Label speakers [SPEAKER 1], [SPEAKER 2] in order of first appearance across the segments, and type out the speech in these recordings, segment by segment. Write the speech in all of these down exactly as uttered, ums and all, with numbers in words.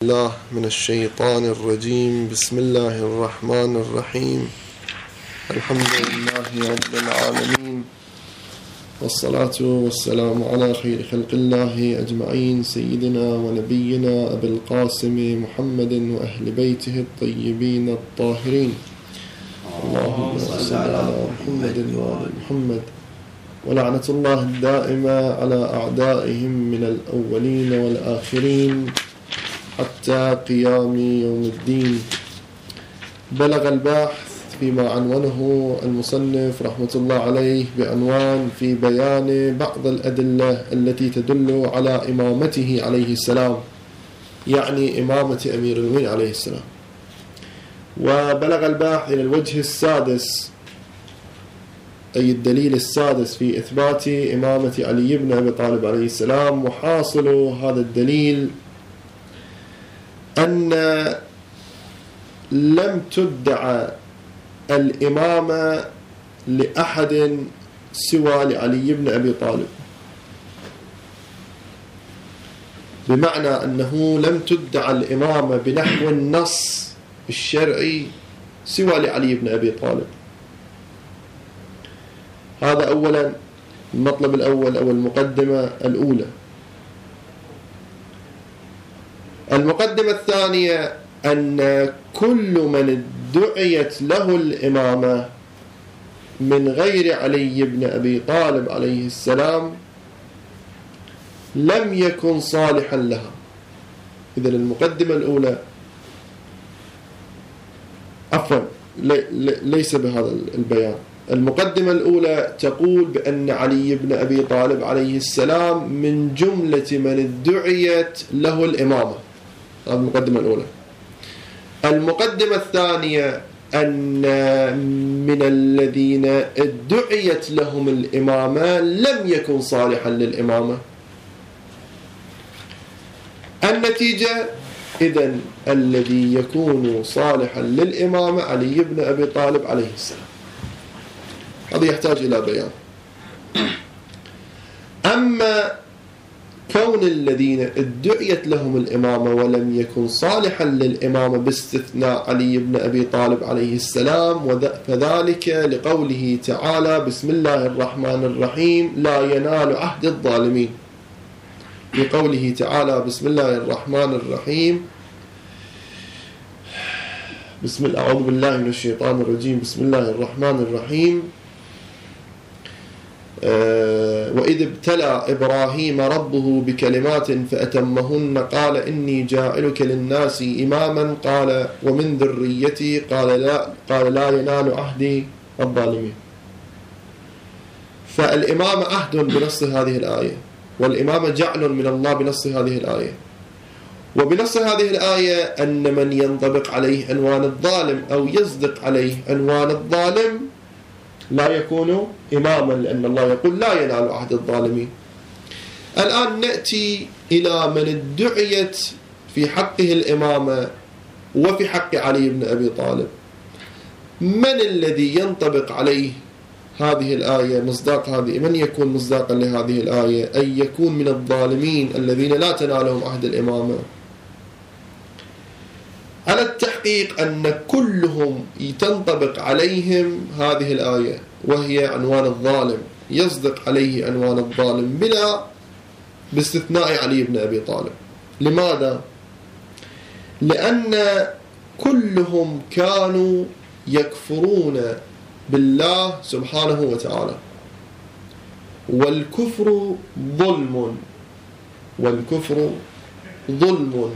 [SPEAKER 1] بالله من الشيطان الرجيم. بسم الله الرحمن الرحيم. الحمد لله رب العالمين، والصلاة والسلام على خير خلق الله أجمعين، سيدنا ونبينا أبي القاسم محمد وأهل بيته الطيبين الطاهرين. اللهم صل على محمد وآل محمد، ولعنة الله الدائمة على أعدائهم من الأولين والآخرين حتى قيام يوم الدين. بلغ الباحث فيما عنونه المصنف رحمة الله عليه بعنوان في بيان بعض الأدلة التي تدل على إمامته عليه السلام، يعني إمامة أمير المؤمنين عليه السلام. وبلغ الباحث إلى الوجه السادس، أي الدليل السادس في إثبات إمامة علي بن أبي طالب عليه السلام. وحاصل هذا الدليل أن لم تدعى الإمامة لأحد سوى لعلي بن أبي طالب، بمعنى أنه لم تدعى الإمامة بنحو النص الشرعي سوى لعلي بن أبي طالب. هذا أولا المطلب الأول أو المقدمة الأولى. المقدمة الثانية أن كل من ادعيت له الإمامة من غير علي بن أبي طالب عليه السلام لم يكن صالحا لها. إذن المقدمة الأولى عفوا ليس بهذا البيان. المقدمة الأولى تقول بأن علي بن أبي طالب عليه السلام من جملة من ادعيت له الإمامة. هذه المقدمة الأولى. المقدمة الثانية أن من الذين ادعيت لهم الإمامة لم يكن صالحا للإمامة. النتيجة إذن الذي يكون صالحا للإمامة علي بن أبي طالب عليه السلام. هذا يحتاج إلى بيان. أما كون الذين ادعيت لهم الإمامة ولم يكن صالحا للإمامة باستثناء علي بن أبي طالب عليه السلام، فذلك لقوله تعالى بسم الله الرحمن الرحيم لا ينال عهد الظالمين. لقوله تعالى بسم الله الرحمن الرحيم بسم الله أعوذ بالله من الشيطان الرجيم بسم الله الرحمن الرحيم أه وإذ ابتلى إبراهيم ربه بكلمات فأتمهن قال إني جاعلك للناس إماما قال ومن ذريتي قال لا, قال لا ينال عهدي الظالمين. فالإمامة عهد بنص هذه الآية، والإمامة جعل من الله بنص هذه الآية. وبنص هذه الآية أن من ينطبق عليه عنوان الظالم أو يصدق عليه عنوان الظالم لا يكون إماما، لأن الله يقول لا ينال عهد الظالمين. الآن نأتي إلى من ادعيت في حقه الإمامة وفي حق علي بن أبي طالب. من الذي ينطبق عليه هذه الآية مصداق هذه؟ من يكون مصداقا لهذه الآية أي يكون من الظالمين الذين لا تنالهم عهد الإمامة؟ على التحقيق أن كلهم تنطبق عليهم هذه الآية، وهي عنوان الظالم، يصدق عليه عنوان الظالم بلا باستثناء علي بن أبي طالب. لماذا؟ لأن كلهم كانوا يكفرون بالله سبحانه وتعالى، والكفر ظلم، والكفر ظلم،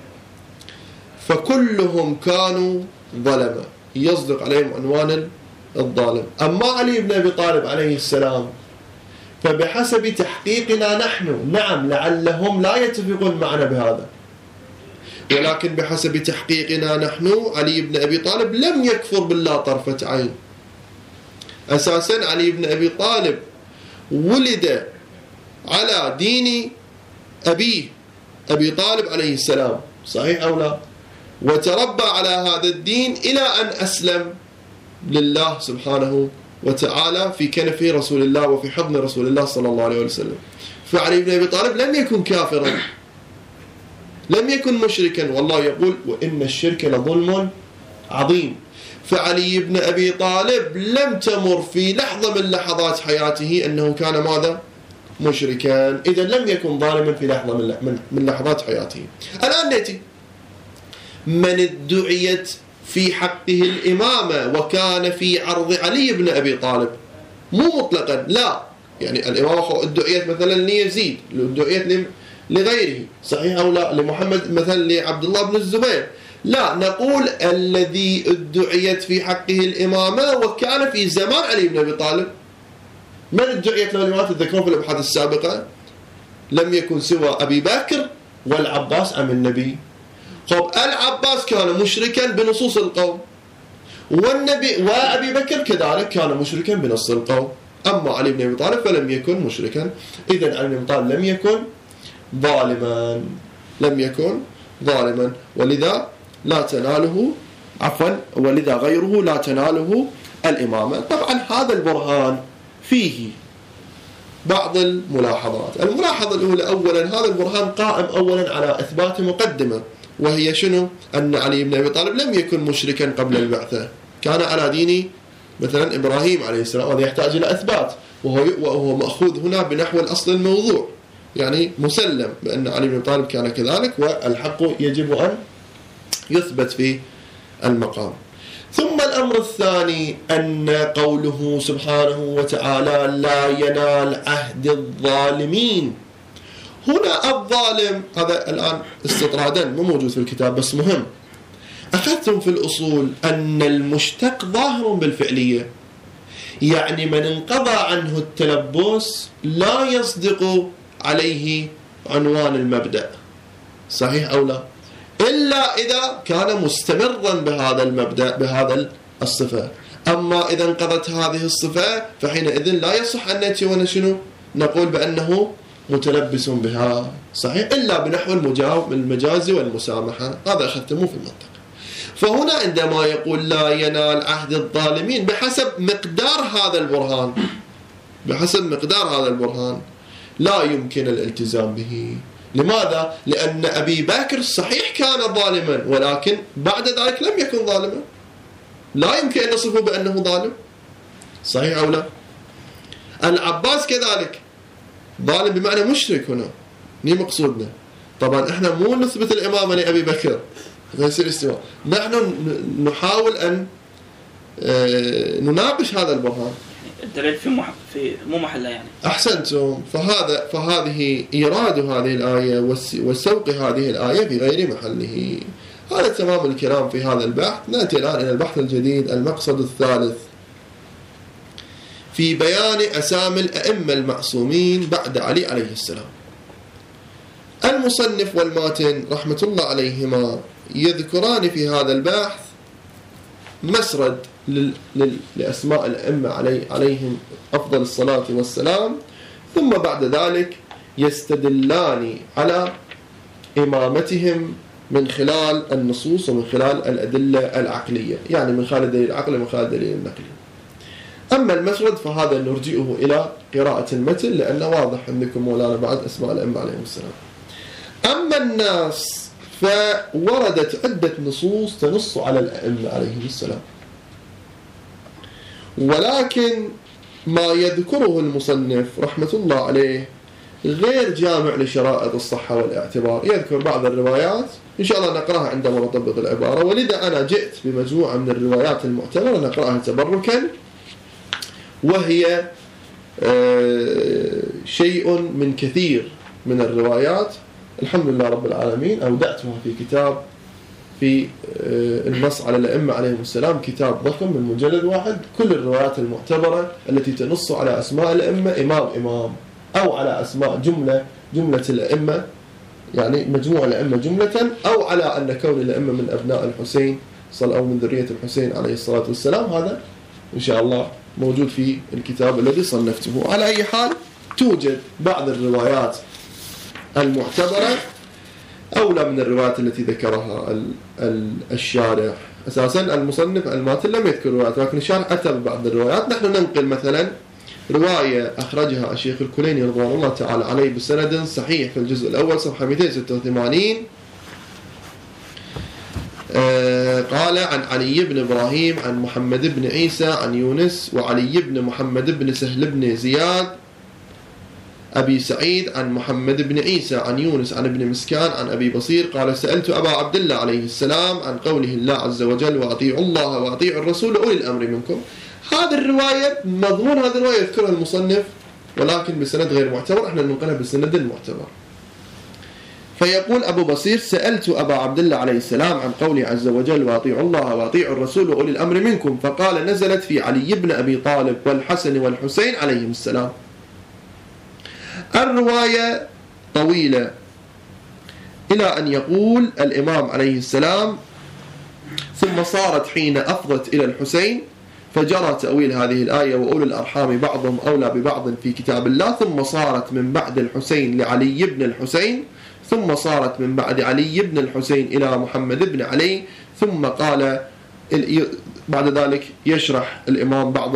[SPEAKER 1] فكلهم كانوا ظلمة، يصدق عليهم عنوان الظالم. أما علي بن أبي طالب عليه السلام فبحسب تحقيقنا نحن، نعم لعلهم لا يتفقون معنا بهذا، ولكن بحسب تحقيقنا نحن علي بن أبي طالب لم يكفر بالله طرفة عين. أساسا علي بن أبي طالب ولد على دين أبيه أبي طالب عليه السلام، صحيح أو لا؟ وتربى على هذا الدين إلى أن أسلم لله سبحانه وتعالى في كنف رسول الله وفي حضن رسول الله صلى الله عليه وسلم. فعلي بن أبي طالب لم يكن كافرا، لم يكن مشركا، والله يقول وإن الشرك لظلم عظيم. فعلي بن أبي طالب لم تمر في لحظة من لحظات حياته أنه كان ماذا؟ مشركا. إذا لم يكن ظالما في لحظة من من لحظات حياته. الآن نأتي من ادعيت في حقه الإمامة وكان في عرض علي بن أبي طالب، مو مطلقا، لا، يعني الإمامة ادعيت مثلا ليزيد، ادعيت لغيره، صحيح أو لا؟ لمحمد مثلا، لعبد الله بن الزبير، لا، نقول الذي ادعيت في حقه الإمامة وكان في زمان علي بن أبي طالب. من ادعيت له الإمامة؟ تذكرون في الأبحاث السابقة لم يكن سوى أبي بكر والعباس عم النبي. طب العباس كان مشركا بنصوص القوم، والنبي وأبي بكر كذلك كان مشركا بنص القوم. أما علي بن أبي طالب فلم يكن مشركا. إذن علي بن أبي طالب لم يكن ظالما، لم يكن ظالما، ولذا لا تناله، عفوا، ولذا غيره لا تناله الإمامة. طبعا هذا البرهان فيه بعض الملاحظات. الملاحظة الأولى، أولا هذا البرهان قائم أولا على إثبات مقدمة، وهي شنو؟ أن علي بن أبي طالب لم يكن مشركا قبل البعثة، كان على دين مثلا إبراهيم عليه السلام، وهذا يحتاج إلى إثبات، وهو, وهو مأخوذ هنا بنحو الأصل الموضوع، يعني مسلم بأن علي بن أبي طالب كان كذلك، والحق يجب أن يثبت في المقام. ثم الأمر الثاني أن قوله سبحانه وتعالى لا ينال عهد الظالمين، هنا الظالم هذا الآن استطرادا مو موجود في الكتاب بس مهم. أخذتم في الأصول أن المشتق ظاهر بالفعلية، يعني من انقضى عنه التلبس لا يصدق عليه عنوان المبدأ، صحيح أو لا؟ إلا إذا كان مستمرا بهذا المبدأ بهذا الصفة. أما إذا انقضت هذه الصفة فحينئذ لا يصح أن نأتي ونشنو نقول بأنه متلبس بها، صحيح، إلا بنحو المجاز والمسامحة. هذا أخذتموه في المنطق. فهنا عندما يقول لا ينال عهد الظالمين بحسب مقدار هذا البرهان، بحسب مقدار هذا البرهان لا يمكن الالتزام به. لماذا؟ لأن أبي بكر صحيح كان ظالما، ولكن بعد ذلك لم يكن ظالما، لا يمكن أن نصفه بأنه ظالم، صحيح أو لا؟ العباس كذلك ظالم بمعنى مشرك، هنا ني مقصودنا. طبعا احنا مو نثبت الإمامة لأبي بكر غير استواء، نحن نحاول أن نناقش هذا البرهان.
[SPEAKER 2] الدليل في مح... في مو محله يعني.
[SPEAKER 1] أحسنتم. فهذا فهذه إيراد هذه الآية والسوق هذه الآية في غير محله. هذا تمام الكلام في هذا البحث. نأتي الآن إلى البحث الجديد، المقصد الثالث في بيان أسامي الأئمة المعصومين بعد علي عليه السلام. المصنف والماتن رحمة الله عليهما يذكران في هذا البحث مسرد لأسماء الأئمة علي عليهم أفضل الصلاة والسلام، ثم بعد ذلك يستدلان على إمامتهم من خلال النصوص ومن خلال الأدلة العقلية، يعني من خلال الدليل العقلي ومن خلال الدليل النقلي. أما المسرد فهذا نرجئه إلى قراءة المتن لأنه واضح عندكم مولانا بعد أسماء الأئمة عليهم السلام. أما الناس فوردت عدة نصوص تنص على الأئمة عليهم السلام، ولكن ما يذكره المصنف رحمة الله عليه غير جامع لشرائط الصحة والاعتبار. يذكر بعض الروايات إن شاء الله نقرأها عندما نطبق العبارة، ولذا أنا جئت بمجموعة من الروايات المعتبرة نقرأها تبركا، وهي شيء من كثير من الروايات الحمد لله رب العالمين أودعتها في كتاب في النص على الأئمة عليهم السلام، كتاب ضخم من مجلد واحد، كل الروايات المعتبرة التي تنص على أسماء الأئمة إمام إمام أو على أسماء جملة جملة الأئمة، يعني مجموعة الأئمة جملة، أو على أن كون الأئمة من أبناء الحسين صلى أو من ذرية الحسين عليه الصلاة والسلام. هذا إن شاء الله موجود في الكتاب الذي صنفته. على أي حال توجد بعض الروايات المعتبرة أولى من الروايات التي ذكرها الشارح. أساسا المصنف الماتن لم يذكر روايات، لكن الشارح أتى ببعض الروايات. نحن ننقل مثلا رواية أخرجها الشيخ الكليني رضوان الله تعالى عليه بسند صحيح في الجزء الأول صفحة مئتين وستة وثمانين قال عن علي بن إبراهيم عن محمد بن عيسى عن يونس وعلي بن محمد بن سهل بن زياد أبي سعيد عن محمد بن عيسى عن يونس عن ابن مسكان عن أبي بصير قال سألت أبا عبد الله عليه السلام عن قوله الله عز وجل وأطيعوا الله وأطيعوا الرسول أولي الأمر منكم. هذه الرواية مضمون هذه الرواية يذكرها المصنف ولكن بسند غير معتبر، احنا ننقلها بسند المعتبر. فيقول أبو بصير سألت أبا عبد الله عليه السلام عن قوله عز وجل وأطيعوا الله وأطيعوا الرسول وأولي الأمر منكم، فقال نزلت في علي بن أبي طالب والحسن والحسين عليهم السلام. الرواية طويلة إلى أن يقول الإمام عليه السلام ثم صارت حين أفضت إلى الحسين فجرى تأويل هذه الآية وأولي الأرحام بعضهم أولى ببعض في كتاب الله، ثم صارت من بعد الحسين لعلي بن الحسين، ثم صارت من بعد علي بن الحسين إلى محمد بن علي، ثم قال بعد ذلك يشرح الإمام بعض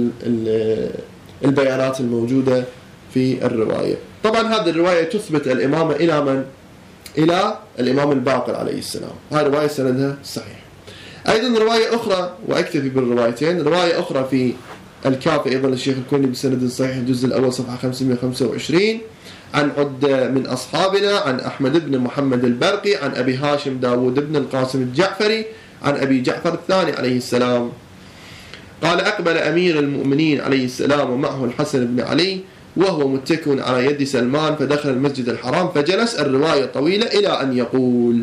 [SPEAKER 1] البيانات الموجودة في الرواية. طبعا هذه الرواية تثبت الإمامة إلى من؟ إلى الإمام الباقر عليه السلام. هذه رواية سندها صحيح. أيضا رواية أخرى وأكتفي بالروايتين، رواية أخرى في الكافي أيضا للشيخ الكوني بسند صحيح الجزء الأول صفحة خمسمائة وخمسة وعشرين عن عدة من أصحابنا عن أحمد بن محمد البرقي عن أبي هاشم داود بن القاسم الجعفري عن أبي جعفر الثاني عليه السلام قال أقبل أمير المؤمنين عليه السلام ومعه الحسن بن علي وهو متكئ على يد سلمان فدخل المسجد الحرام فجلس. الرواية طويلة إلى أن يقول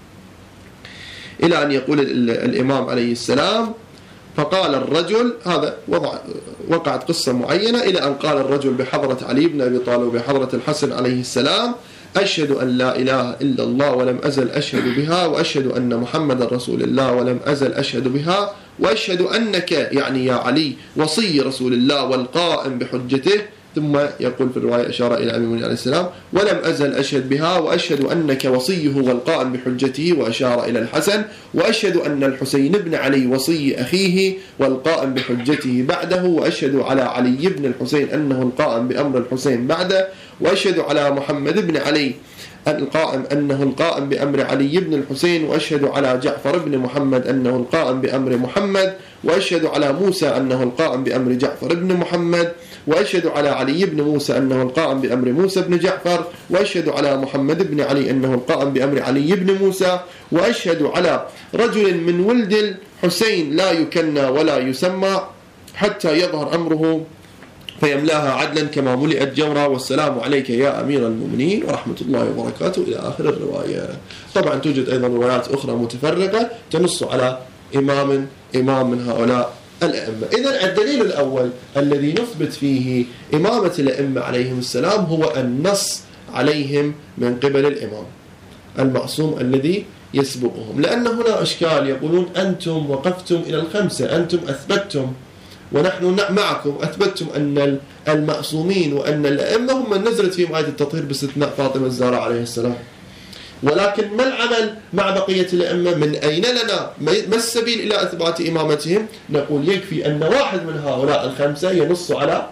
[SPEAKER 1] إلى أن يقول الإمام عليه السلام فقال الرجل، هذا وضع وقعت قصة معينة إلى أن قال الرجل بحضرة علي بن أبي طالب وبحضرة الحسن عليه السلام أشهد أن لا إله إلا الله ولم أزل أشهد بها، وأشهد أن محمد رسول الله ولم أزل أشهد بها، وأشهد أنك يعني يا علي وصي رسول الله والقائم بحجته. ثم يقول في الرواية أشار إلى أمير المؤمنين عليه السلام ولم أزل أشهد بها، وأشهد أنك وصيه والقائم بحجته، وأشار إلى الحسن وأشهد أن الحسين بن علي وصي أخيه والقائم بحجته بعده، وأشهد على علي بن الحسين أنه القائم بأمر الحسين بعده، وأشهد على محمد بن علي القائم أنه القائم بأمر علي بن الحسين، وأشهد على جعفر بن محمد أنه القائم بأمر محمد، وأشهد على موسى أنه القائم بأمر جعفر بن محمد، وأشهد على علي بن موسى أنه القائم بأمر موسى بن جعفر، وأشهد على محمد بن علي أنه القائم بأمر علي بن موسى، وأشهد على رجل من ولد الحسين لا يكنى ولا يسمى حتى يظهر أمره فيملاها عدلا كما ملئت جورا، والسلام عليك يا أمير المؤمنين ورحمة الله وبركاته إلى آخر الرواية. طبعا توجد أيضا روايات أخرى متفرقة تنص على إمام إمام من هؤلاء الأئمة. إذن الدليل الأول الذي نثبت فيه إمامة الأئمة عليهم السلام هو النص عليهم من قبل الإمام المعصوم الذي يسبقهم، لأن هنا إشكال يقولون أنتم وقفتم إلى الخمسة، أنتم أثبتتم ونحن معكم أثبتتم أن المعصومين وأن الأئمة هم من نزلت فيهم آية التطهير باستثناء فاطمة الزهراء عليه السلام، ولكن ما العمل مع بقية الأئمة؟ من أين لنا ما السبيل إلى إثبات إمامتهم؟ نقول يكفي أن واحد من هؤلاء الخمسة ينص على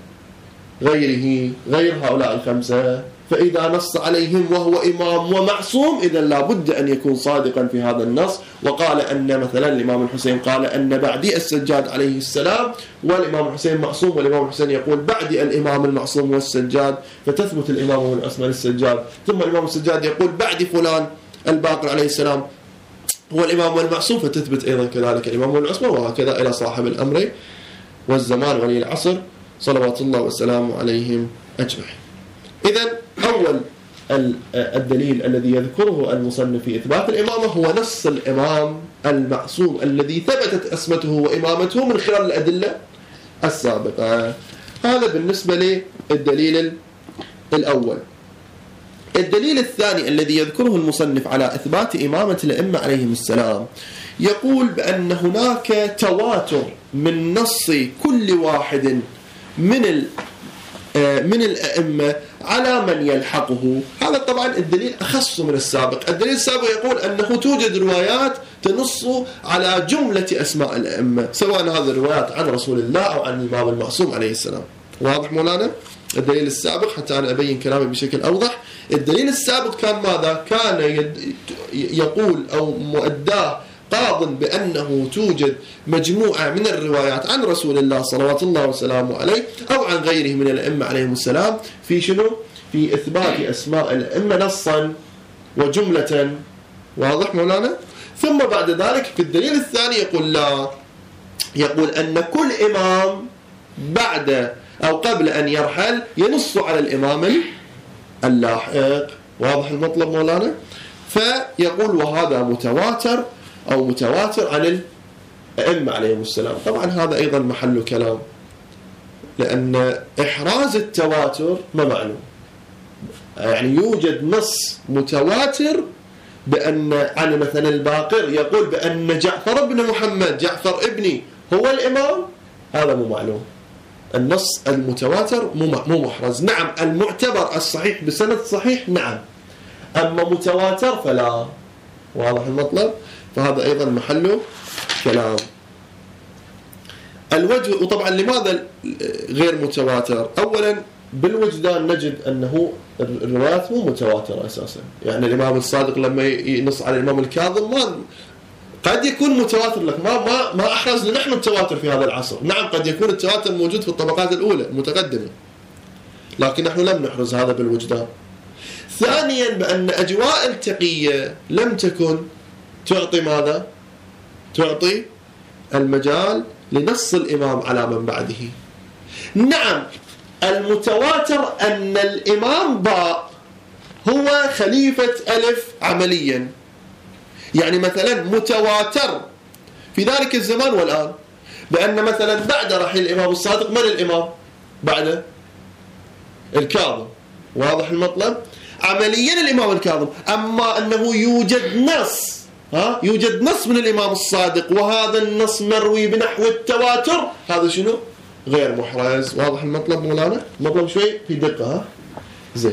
[SPEAKER 1] غيره غير هؤلاء الخمسة، فإذا نص عليهم وهو إمام ومعصوم إذا لابد أن يكون صادقا في هذا النص، وقال أن مثلا الإمام الحسين قال أن بعدي السجاد عليه السلام، والإمام الحسين معصوم، والإمام الحسين يقول بعدي الإمام المعصوم والسجاد، فتثبت الإمام والعصمة للسجاد، ثم الإمام السجاد يقول بعد فلان الباقر عليه السلام هو الإمام والمعصوم، فتثبت أيضا كذلك الإمام والعصمة، وهكذا إلى صاحب الأمر والزمان ولي العصر صلوات الله وسلامه عليهم أجمعين. إذن أول الدليل الذي يذكره المصنف في إثبات الإمامة هو نص الإمام المعصوم الذي ثبتت اسمته وإمامته من خلال الأدلة السابقة. هذا بالنسبة للدليل الأول. الدليل الثاني الذي يذكره المصنف على إثبات إمامة الأئمة عليهم السلام يقول بأن هناك تواتر من نص كل واحد من من الأئمة على من يلحقه. هذا طبعا الدليل أخص من السابق. الدليل السابق يقول أنه توجد روايات تنص على جملة أسماء الأئمة، سواء هذه الروايات عن رسول الله أو عن الإمام المعصوم عليه السلام. واضح مولانا؟ الدليل السابق حتى أنا أبين كلامي بشكل أوضح. الدليل السابق كان ماذا؟ كان يقول أو مؤداه الكاظم بأنه توجد مجموعة من الروايات عن رسول الله صلوات الله وسلامه عليه أو عن غيره من الأئمة عليهم السلام في شنو؟ في إثبات أسماء الأئمة نصا وجملة. واضح مولانا؟ ثم بعد ذلك في الدليل الثاني يقول لا، يقول أن كل إمام بعد أو قبل أن يرحل ينص على الإمام اللاحق. واضح المطلب مولانا؟ فيقول وهذا متواتر أو متواتر عن الأئمة عليهم السلام. طبعا هذا أيضا محل كلام، لأن إحراز التواتر ما معلوم، يعني يوجد نص متواتر بأن عن مثلا الباقر يقول بأن جعفر بن محمد جعفر ابني هو الإمام، هذا مو معلوم. النص المتواتر مو محرز. نعم المعتبر الصحيح بسند صحيح نعم، أما متواتر فلا. واضح المطلب؟ فهذا أيضا محله كلام. الوجه، وطبعا لماذا غير متواتر؟ أولا بالوجدان نجد أنه الروايات مو متواترة أساسا. يعني الإمام الصادق لما ينص على الإمام الكاظم ما قد يكون متواتر لك، ما ما ما أحرزنا نحن التواتر في هذا العصر. نعم قد يكون التواتر موجود في الطبقات الأولى المتقدمة، لكن نحن لم نحرز هذا بالوجدان. ثانيا بأن أجواء التقية لم تكن تعطي ماذا؟ تعطي المجال لنص الإمام على من بعده. نعم المتواتر أن الإمام باء هو خليفة ألف عمليا، يعني مثلا متواتر في ذلك الزمان والآن بأن مثلا بعد رحيل الإمام الصادق من الإمام؟ بعد الكاظم. واضح المطلب؟ عمليا الإمام الكاظم. أما أنه يوجد نص، ها يوجد نص من الإمام الصادق وهذا النص مروي بنحو التواتر، هذا شنو؟ غير محرز. واضح المطلب مولانا؟ المطلب شوي في دقة. ها زين.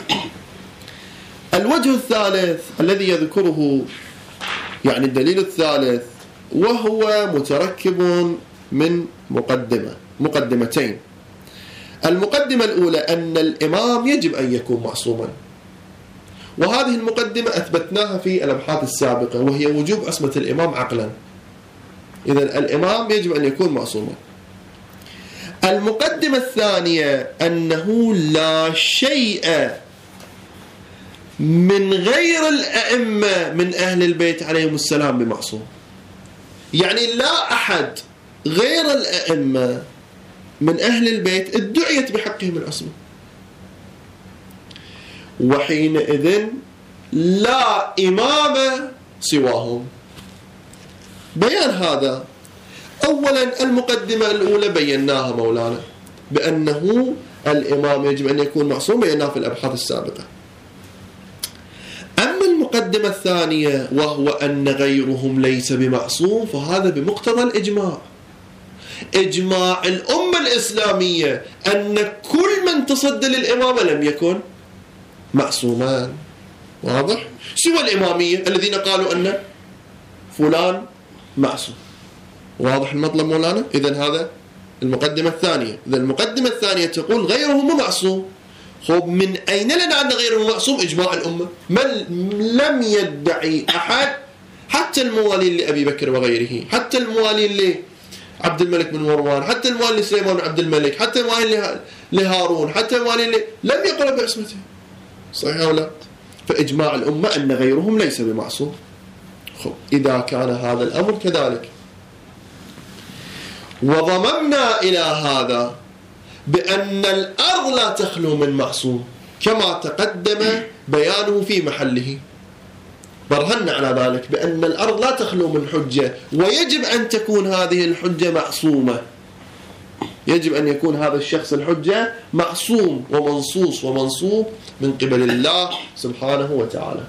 [SPEAKER 1] الوجه الثالث الذي يذكره يعني الدليل الثالث وهو متركب من مقدمة مقدمتين. المقدمة الأولى أن الإمام يجب أن يكون معصوما، وهذه المقدمة أثبتناها في الأبحاث السابقة، وهي وجوب عصمة الإمام عقلا. إذن الإمام يجب أن يكون معصوما. المقدمة الثانية أنه لا شيء من غير الأئمة من أهل البيت عليهم السلام بمعصوم، يعني لا أحد غير الأئمة من أهل البيت ادعيت بحقهم العصمة، وحينئذ لا إمام سواهم. بيان هذا أولا المقدمة الأولى بيناها مولانا بأنه الإمام يجب أن يكون معصوم، بيناها في الأبحاث السابقة. أما المقدمة الثانية وهو أن غيرهم ليس بمعصوم، فهذا بمقتضى الإجماع، إجماع الأمة الإسلامية أن كل من تصدى للإمامة لم يكن معصومان. واضح؟ سوى الإمامية الذين قالوا أن فلان معصوم. واضح المطلب مولانا؟ إذن هذا المقدمة الثانية. إذن المقدمة الثانية تقول غيره مو معصوم. خب من أين لنا أن غيره معصوم؟ إجماع الأمة. من لم يدعي أحد، حتى الموالين لأبي بكر وغيره، حتى الموالين لعبد الملك بن مروان، حتى الموالين لسليمان بن عبد الملك، حتى الموالين لهارون، حتى الموالين لم يقل بعصمته. صحيح أو لا؟ فإجماع الأمة أن غيرهم ليس بمعصوم. خب إذا كان هذا الأمر كذلك، وضممنا إلى هذا بأن الأرض لا تخلو من معصوم كما تقدم بيانه في محله، برهنا على ذلك بأن الأرض لا تخلو من حجة، ويجب أن تكون هذه الحجة معصومة. يجب أن يكون هذا الشخص الحجة معصوم ومنصوص ومنصوب من قبل الله سبحانه وتعالى.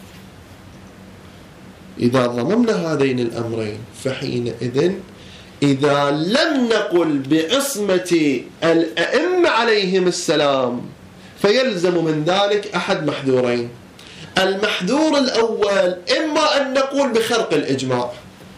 [SPEAKER 1] إذا ضممنا هذين الأمرين فحينئذ إذا لم نقل بعصمة الأئمة عليهم السلام فيلزم من ذلك أحد محذورين. المحذور الأول إما أن نقول بخرق الإجماع،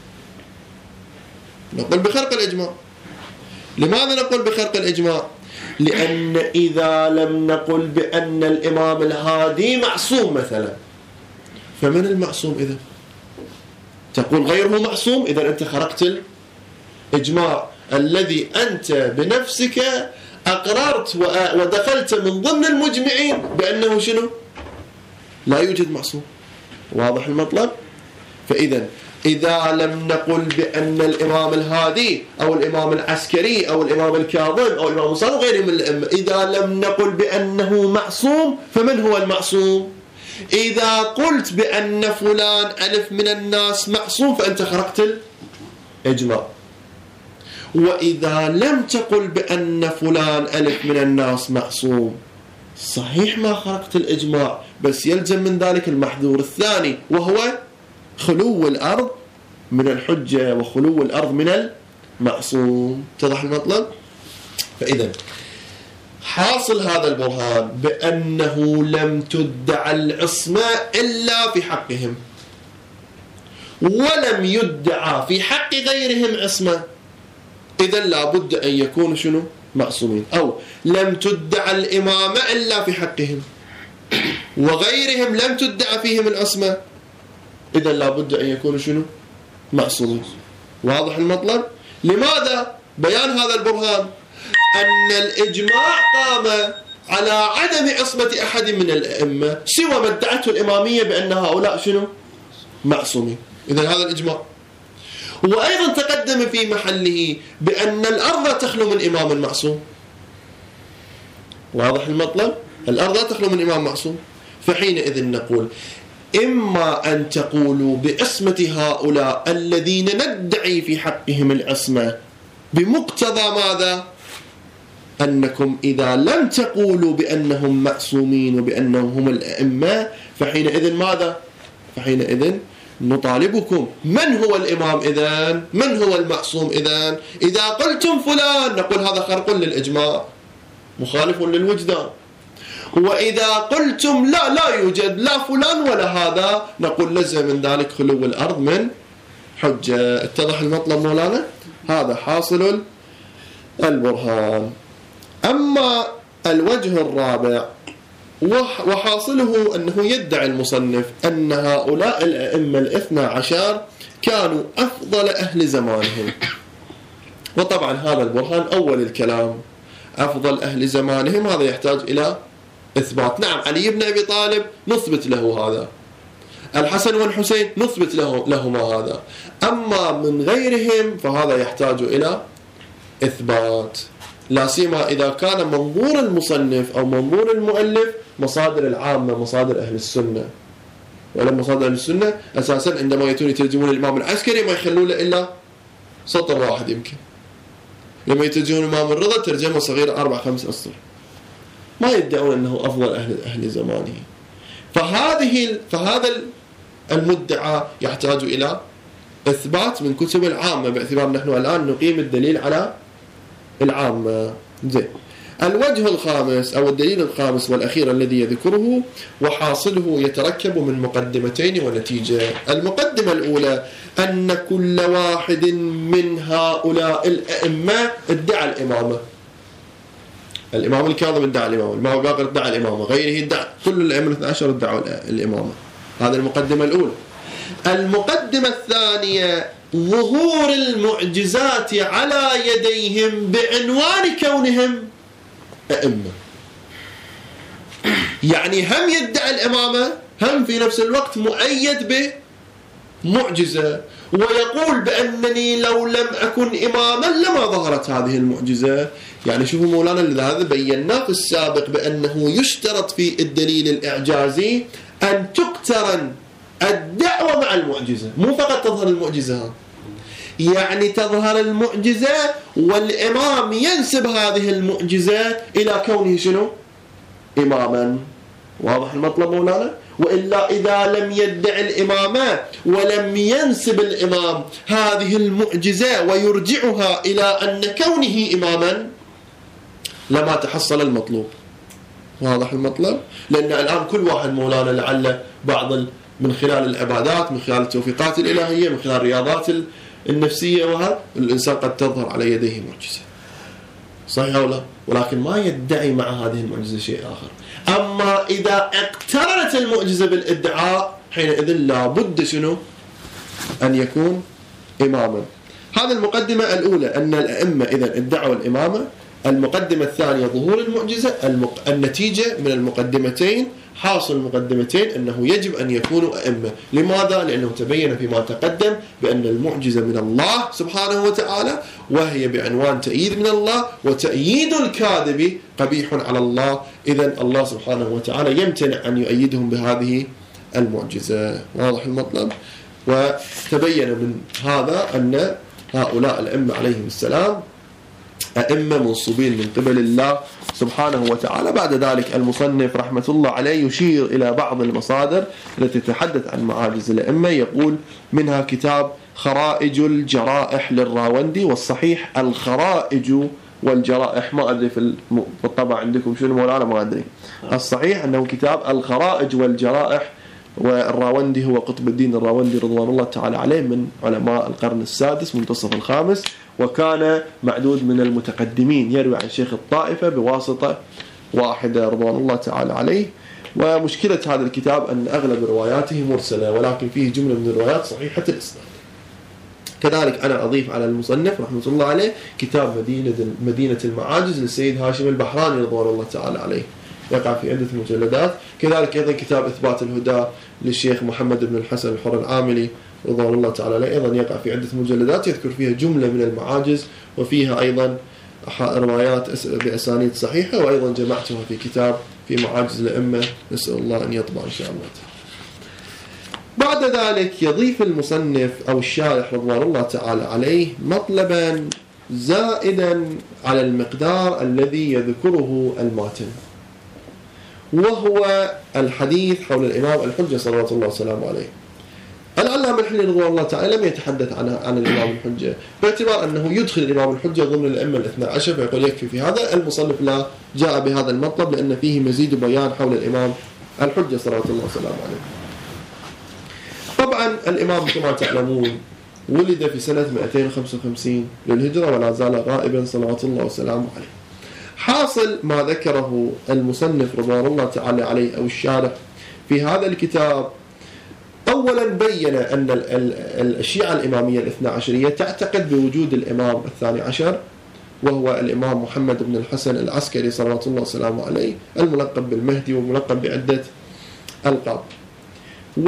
[SPEAKER 1] نقول بخرق الإجماع. لماذا نقول بخرق الإجماع؟ لأن إذا لم نقل بأن الإمام الهادي معصوم مثلا، فمن المعصوم إذن؟ تقول غيره معصوم، إذا أنت خرقت الإجماع الذي أنت بنفسك أقررت ودخلت من ضمن المجمعين بأنه شنو؟ لا يوجد معصوم. واضح المطلب؟ فإذا إذا لم نقل بأن الإمام الهادي أو الإمام العسكري أو الإمام الكاظم أو الإمام الصادق وغيره من الأئمة، إذا لم نقل بأنه معصوم، فمن هو المعصوم؟ إذا قلت بأن فلان ألف من الناس معصوم فأنت خرقت الإجماع. وإذا لم تقل بأن فلان ألف من الناس معصوم، صحيح ما خرقت الإجماع، بس يلزم من ذلك المحذور الثاني، وهو خلو الأرض من الحجة وخلو الأرض من المعصوم. اتضح المطلب؟ فإذا حاصل هذا البرهان بأنه لم تدعى العصمة إلا في حقهم، ولم يدعى في حق غيرهم عصمة، إذا لابد أن يكونوا شنو؟ معصومين. أو لم تدعى الإمامة إلا في حقهم وغيرهم لم تدعى فيهم العصمة، إذا لابد أن يكونوا شنو؟ معصومين. واضح المطلب؟ لماذا بيان هذا البرهان؟ أن الإجماع قام على عدم عصمة أحد من الأئمة سوى ما ادعته الإمامية بأن هؤلاء شنو؟ معصومين. إذا هذا الإجماع. وأيضا تقدم في محله بأن الأرض لا تخلو من إمام معصوم. واضح المطلب؟ الأرض لا تخلو من إمام معصوم. فحينئذ نقول إما أن تقولوا بعصمة هؤلاء الذين ندعي في حقهم العصمة بمقتضى ماذا؟ أنكم إذا لم تقولوا بأنهم معصومين وبأنهم هم الأئمة، فحينئذ ماذا؟ فحينئذ نطالبكم من هو الإمام إذن؟ من هو المعصوم إذن؟ إذا قلتم فلان نقول هذا خرق للإجماع مخالف للوجدان. وإذا قلتم لا لا يوجد لا فلان ولا هذا، نقول لزم من ذلك خلو الأرض من حجة. اتضح المطلب مولانا؟ هذا حاصل البرهان. أما الوجه الرابع وحاصله أنه يدعي المصنف أن هؤلاء الأئمة الاثنى عشر كانوا أفضل أهل زمانهم. وطبعا هذا البرهان أول الكلام، أفضل أهل زمانهم، هذا يحتاج إلى إثبات. نعم، علي بن أبي طالب نثبت له هذا، الحسن والحسين نثبت له لهما هذا، أما من غيرهم فهذا يحتاج إلى إثبات، لا سيما إذا كان منظور المصنف أو منظور المؤلف مصادر العامة، مصادر أهل السنة. ولما مصادر أهل السنة أساسا عندما يأتون يترجمون الإمام العسكري ما يخلون له إلا سطر واحد يمكن، لما يترجمون الإمام الرضا ترجمة صغيرة أربع خمس أسطر، ما يدعون أنه أفضل أهل أهل زمانه. فهذه فهذا المدعى يحتاج إلى إثبات من كتب العامة، باعتبار نحن الآن نقيم الدليل على العامة. زين. الوجه الخامس أو الدليل الخامس والأخير الذي يذكره وحاصله يتركب من مقدمتين ونتيجة. المقدمة الأولى أن كل واحد من هؤلاء الأئمة ادعى الإمامة. الإمام الكاظم ادعى الإمامة، الإمام الباقر ادعى الإمامة، غيره ادعى، كل الأئمة الاثنى عشر ادعوا الإمامة. هذا المقدمة الأولى. المقدمة الثانية ظهور المعجزات على يديهم بعنوان كونهم أئمة. يعني هم يدعي الإمامة، هم في نفس الوقت مؤيد بمعجزة، ويقول بأنني لو لم أكن إماما لما ظهرت هذه المعجزة. يعني شوفوا مولانا، هذا بيناه في السابق بأنه يشترط في الدليل الإعجازي أن تقترن الدعوة مع المعجزة، مو فقط تظهر المعجزة، يعني تظهر المعجزة والإمام ينسب هذه المعجزة إلى كونه شنو؟ إماما. واضح المطلب مولانا؟ وإلا إذا لم يدعي الإمامة ولم ينسب الإمام هذه المعجزة ويرجعها إلى أن كونه إماما لما تحصل المطلوب. واضح المطلب؟ لأن الآن كل واحد مولانا لعل بعض من خلال العبادات، من خلال التوفيقات الإلهية، من خلال الرياضات النفسية، وهذا الإنسان قد تظهر على يديه معجزة، صحيح أو لا؟ ولكن ما يدعي مع هذه المعجزة شيء آخر. أما إذا اقترنت المعجزة بالادعاء حينئذ لا بد شنو؟ أن يكون إماما. هذه المقدمة الأولى، أن الأئمة إذا ادعوا الإمامة. المقدمة الثانية ظهور المعجزة. المق... النتيجة من المقدمتين، حاصل المقدمتين أنه يجب أن يكونوا أئمة. لماذا؟ لأنه تبين فيما تقدم بأن المعجزة من الله سبحانه وتعالى، وهي بعنوان تأييد من الله، وتأييد الكاذب قبيح على الله. إذن الله سبحانه وتعالى يمتنع أن يؤيدهم بهذه المعجزة. واضح المطلب؟ وتبين من هذا أن هؤلاء الأئمة عليهم السلام أئمة منصوبين من قبل الله سبحانه وتعالى. بعد ذلك المصنف رحمة الله عليه يشير إلى بعض المصادر التي تتحدث عن معاجز الأئمة. يقول منها كتاب خرائج الجرائح للراوندي، والصحيح الخرائج والجرائح، ما أدري في الطبع عندكم شنو مولانا، ما أدري. الصحيح أنه كتاب الخرائج والجرائح، والراوندي هو قطب الدين الراوندي رضوان الله تعالى عليه من علماء القرن السادس منتصف الخامس، وكان معدود من المتقدمين، يروي عن شيخ الطائفة بواسطة واحدة رضوان الله تعالى عليه. ومشكلة هذا الكتاب أن أغلب رواياته مرسلة، ولكن فيه جملة من الروايات صحيحة الإسناد. كذلك أنا أضيف على المصنف رحمة الله عليه كتاب مدينة مدينة المعاجز للسيد هاشم البحراني رضوان الله تعالى عليه، يقع في عدة مجلدات. كذلك أيضا كتاب إثبات الهدى للشيخ محمد بن الحسن الحر العاملي رضوان الله تعالى عليه، أيضا يقع في عدة مجلدات يذكر فيها جملة من المعاجز، وفيها أيضا روايات بأسانيد صحيحة، وأيضا جمعتها في كتاب في معاجز الأئمة، نسأل الله أن يطبع إن شاء الله. بعد ذلك يضيف المصنف أو الشارح رضوان الله تعالى عليه مطلبا زائدا على المقدار الذي يذكره الماتن، وهو الحديث حول الإمام الحجة صلوات الله وسلامه عليه. العلامة الحلي رضوان الله تعالى لم يتحدث عن عن الإمام الحجة، باعتبار أنه يدخل الإمام الحجة ضمن الأئمة الاثنى عشر، فيقول يكفي في هذا. المصنف لا جاء بهذا المطلب لأن فيه مزيد بيان حول الإمام الحجة صلوات الله وسلامه عليه. طبعا الإمام كما تعلمون ولد في سنة مئتين وخمسة وخمسين للهجرة، ولا زال غائبا صلوات الله وسلامه عليه. حاصل ما ذكره المصنف رضوان الله تعالى عليه أو الشارح في هذا الكتاب، أولا بين أن الشيعة الإمامية الاثنى عشرية تعتقد بوجود الإمام الثاني عشر، وهو الإمام محمد بن الحسن العسكري صلوات الله وسلامه عليه، الملقب بالمهدي وملقب بعدة ألقاب. و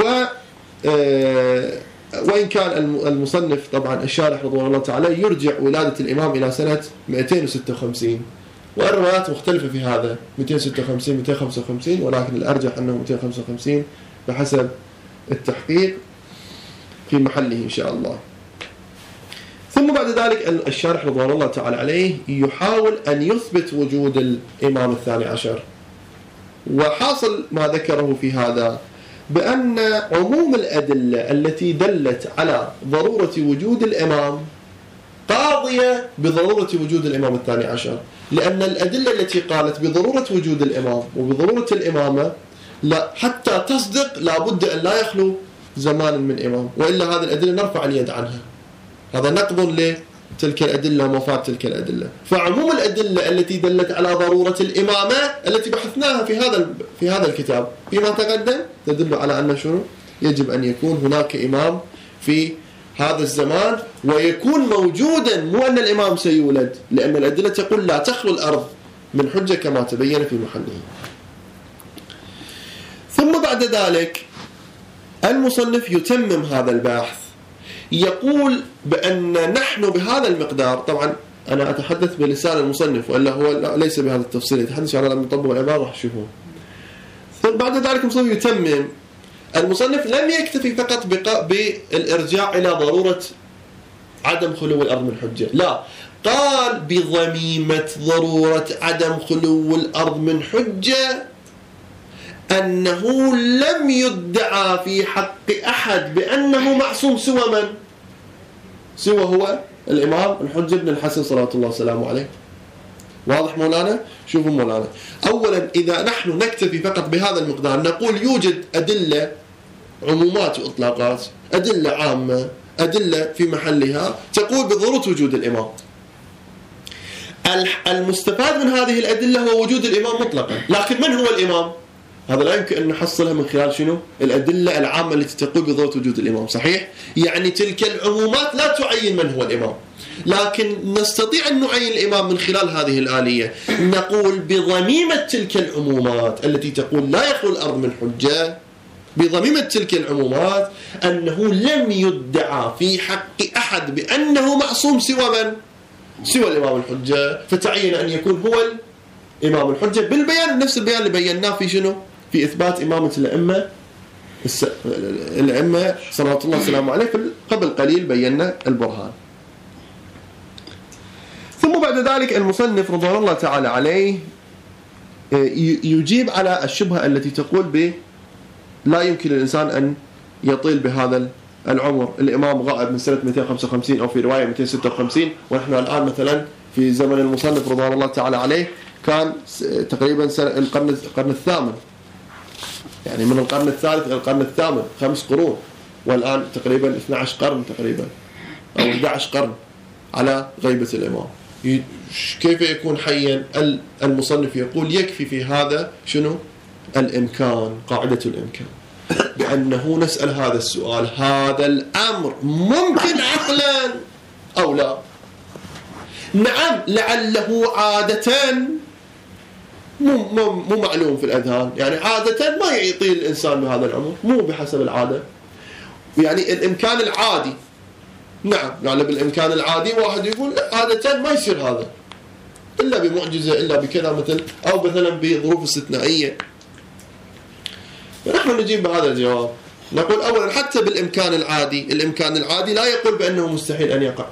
[SPEAKER 1] وإن كان المصنف طبعا الشارح رضوان الله تعالى يرجع ولادة الإمام إلى سنة مئتين وستة وخمسين، والروايات مختلفة في هذا، مئتين وستة وخمسين مئتين وخمسة وخمسين، ولكن الأرجح أنه مئتين وخمسة وخمسين بحسب التحقيق في محله إن شاء الله. ثم بعد ذلك الشارح رضوان الله تعالى عليه يحاول أن يثبت وجود الإمام الثاني عشر، وحاصل ما ذكره في هذا بأن عموم الأدلة التي دلت على ضرورة وجود الإمام قاضية بضرورة وجود الإمام الثاني عشر، لأن الأدلة التي قالت بضرورة وجود الإمام وبضرورة الإمامة لا حتى تصدق لابد أن لا يخلو زمان من إمام، وإلا هذه الأدلة نرفع اليد عنها. هذا نقض لتلك الأدلة ومفاد تلك الأدلة. فعموم الأدلة التي دلت على ضرورة الإمامة التي بحثناها في هذا في هذا الكتاب فيما تقدم تدل على أن شنو يجب أن يكون هناك إمام في هذا الزمان، ويكون موجودا، مو أن الإمام سيولد، لأن الأدلة تقول لا تخلو الأرض من حجة كما تبين في محله. ثم بعد ذلك المصنف يتمم هذا البحث، يقول بأن نحن بهذا المقدار، طبعا أنا أتحدث بلسان المصنف وإلا هو ليس بهذا التفصيل، يتحدث على المطبق العبارة راح تشوفون. ثم بعد ذلك المصنف يتمم. المصنف لم يكتفي فقط بالإرجاع إلى ضرورة عدم خلو الأرض من حجة، لا، قال بضميمة ضرورة عدم خلو الأرض من حجة أنه لم يدعى في حق أحد بأنه معصوم سوى من؟ سوى هو الإمام الحجة بن الحسن صلوات الله وسلامه عليه. واضح مولانا؟ شوفوا مولانا، أولا إذا نحن نكتفي فقط بهذا المقدار نقول يوجد أدلة عمومات وإطلاقات، أدلة عامة، أدلة في محلها تقول بضرورة وجود الإمام. المستفاد من هذه الأدلة هو وجود الإمام مطلقا، لكن من هو الإمام؟ هذا لا يمكن أن نحصلها من خلال شنو؟ الأدلة العامة التي تقول بضرورة وجود الإمام. صحيح؟ يعني تلك العمومات لا تعين من هو الإمام، لكن نستطيع أن نعين الإمام من خلال هذه الآلية. نقول بضميمة تلك العمومات التي تقول لا يخلو الأرض من حجة، بضميمة تلك العمومات أنه لم يدعى في حق أحد بأنه معصوم سوى من؟ سوى الإمام الحجة، فتعين أن يكون هو الإمام الحجة بالبيان، نفس البيان اللي بيناه في شنو؟ في إثبات إمامة الأئمة الس... الأئمة صلوات الله وسلامه عليه. قبل قليل بينا البرهان. ثم بعد ذلك المصنف رضوان الله تعالى عليه يجيب على الشبهة التي تقول ب لا يمكن للإنسان أن يطيل بهذا العمر. الإمام غائب من سنة مئتين وخمسة وخمسين أو في رواية مئتين وستة وخمسين، ونحن الآن مثلا في زمن المصنف رضوان الله تعالى عليه كان تقريبا القرن القرن الثامن، يعني من القرن الثالث إلى القرن الثامن خمس قرون، والآن تقريبا اثني عشر قرن تقريبا أو أحد عشر قرن على غيبة الإمام. كيف يكون حيا؟ المصنف يقول يكفي في هذا شنو؟ الإمكان، قاعدة الإمكان، بأنه نسأل هذا السؤال: هذا الأمر ممكن عقلا أو لا؟ نعم، لعله عادة مو, مو, مو معلوم في الأذهان، يعني عادة ما يطيل الإنسان بهذا العمر، مو بحسب العادة، يعني الإمكان العادي. نعم، يعني بالإمكان العادي واحد يقول عادة ما يصير هذا إلا بمعجزة، إلا بكذا مثل، أو مثلا بظروف استثنائية. فنحن نجيب بهذا الجواب، نقول أولا حتى بالإمكان العادي، الإمكان العادي لا يقول بأنه مستحيل أن يقع.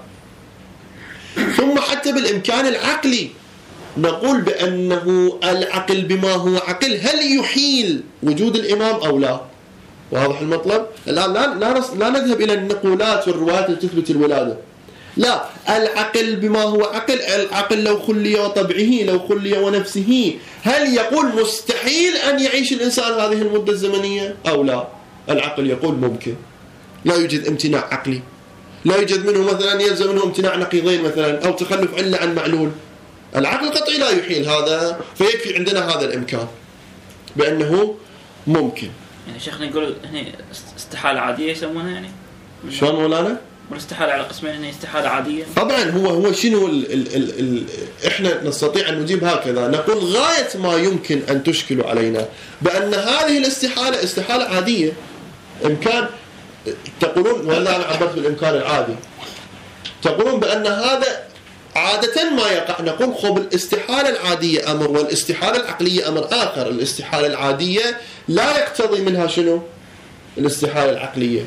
[SPEAKER 1] ثم حتى بالإمكان العقلي نقول بأنه العقل بما هو عقل هل يحيل وجود الإمام أو لا؟ واضح المطلب؟ الآن لا, لا, لا نذهب إلى النقولات والروايات التي تثبت الولادة، لا، العقل بما هو عقل، العقل لو خلي وطبعه، لو خلي ونفسه، هل يقول مستحيل أن يعيش الإنسان هذه المدة الزمنية أو لا؟ العقل يقول ممكن. لا يوجد امتناع عقلي، لا يوجد منه مثلا يلزم منه امتناع نقيضين مثلا أو تخلف علة عن معلول. العقل قطعي لا يحيل هذا، فيكفي عندنا هذا الإمكان بأنه ممكن.
[SPEAKER 2] يعني شيخنا يقول هنا استحالة عادية يسمونها، يعني
[SPEAKER 1] شلون مولانا؟
[SPEAKER 2] والاستحالة على قسمين، هنا استحالة عادية.
[SPEAKER 1] طبعا هو هو شنو ال ال ال ال احنا نستطيع ان نجيب هكذا، نقول غاية ما يمكن ان تشكلوا علينا بان هذه الاستحالة استحالة عادية. امكان تقولون، ولا انا عبرت بالامكان العادي، تقولون بان هذا عادة ما يقع. نقول خب الاستحالة العادية امر والاستحالة العقلية امر اخر. الاستحالة العادية لا يقتضي منها شنو؟ الاستحالة العقلية.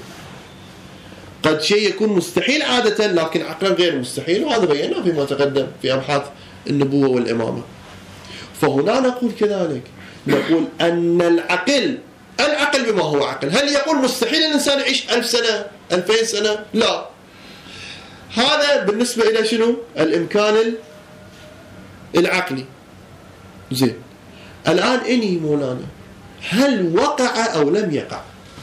[SPEAKER 1] قد شيء يكون مستحيل عادة لكن عقلا غير مستحيل، وهذا بيناه فيما تقدم في أبحاث النبوة والإمامة. فهنا نقول كذلك، نقول أن العقل العقل بما هو عقل، هل يقول مستحيل الإنسان يعيش ألف سنة ألفين سنة؟ لا. هذا بالنسبة إلى شنو؟ الإمكان العقلي. زين، الآن إني مولانا هل وقع أو لم يقع؟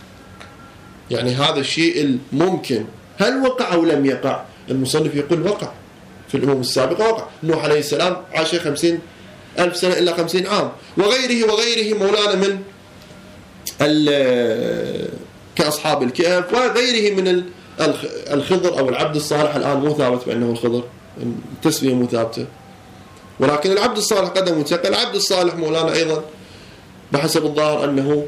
[SPEAKER 1] يعني هذا الشيء الممكن هل وقع أو لم يقع؟ المصنف يقول وقع. في الأمم السابقة وقع. نوح عليه السلام عاش خمسين ألف سنة إلا خمسين عام، وغيره وغيره مولانا من كأصحاب الكهف وغيره من الخضر أو العبد الصالح. الآن مو ثابت بأنه الخضر، التسمية مو ثابتة، ولكن العبد الصالح قدم منتقل. العبد الصالح مولانا أيضا بحسب الظاهر أنه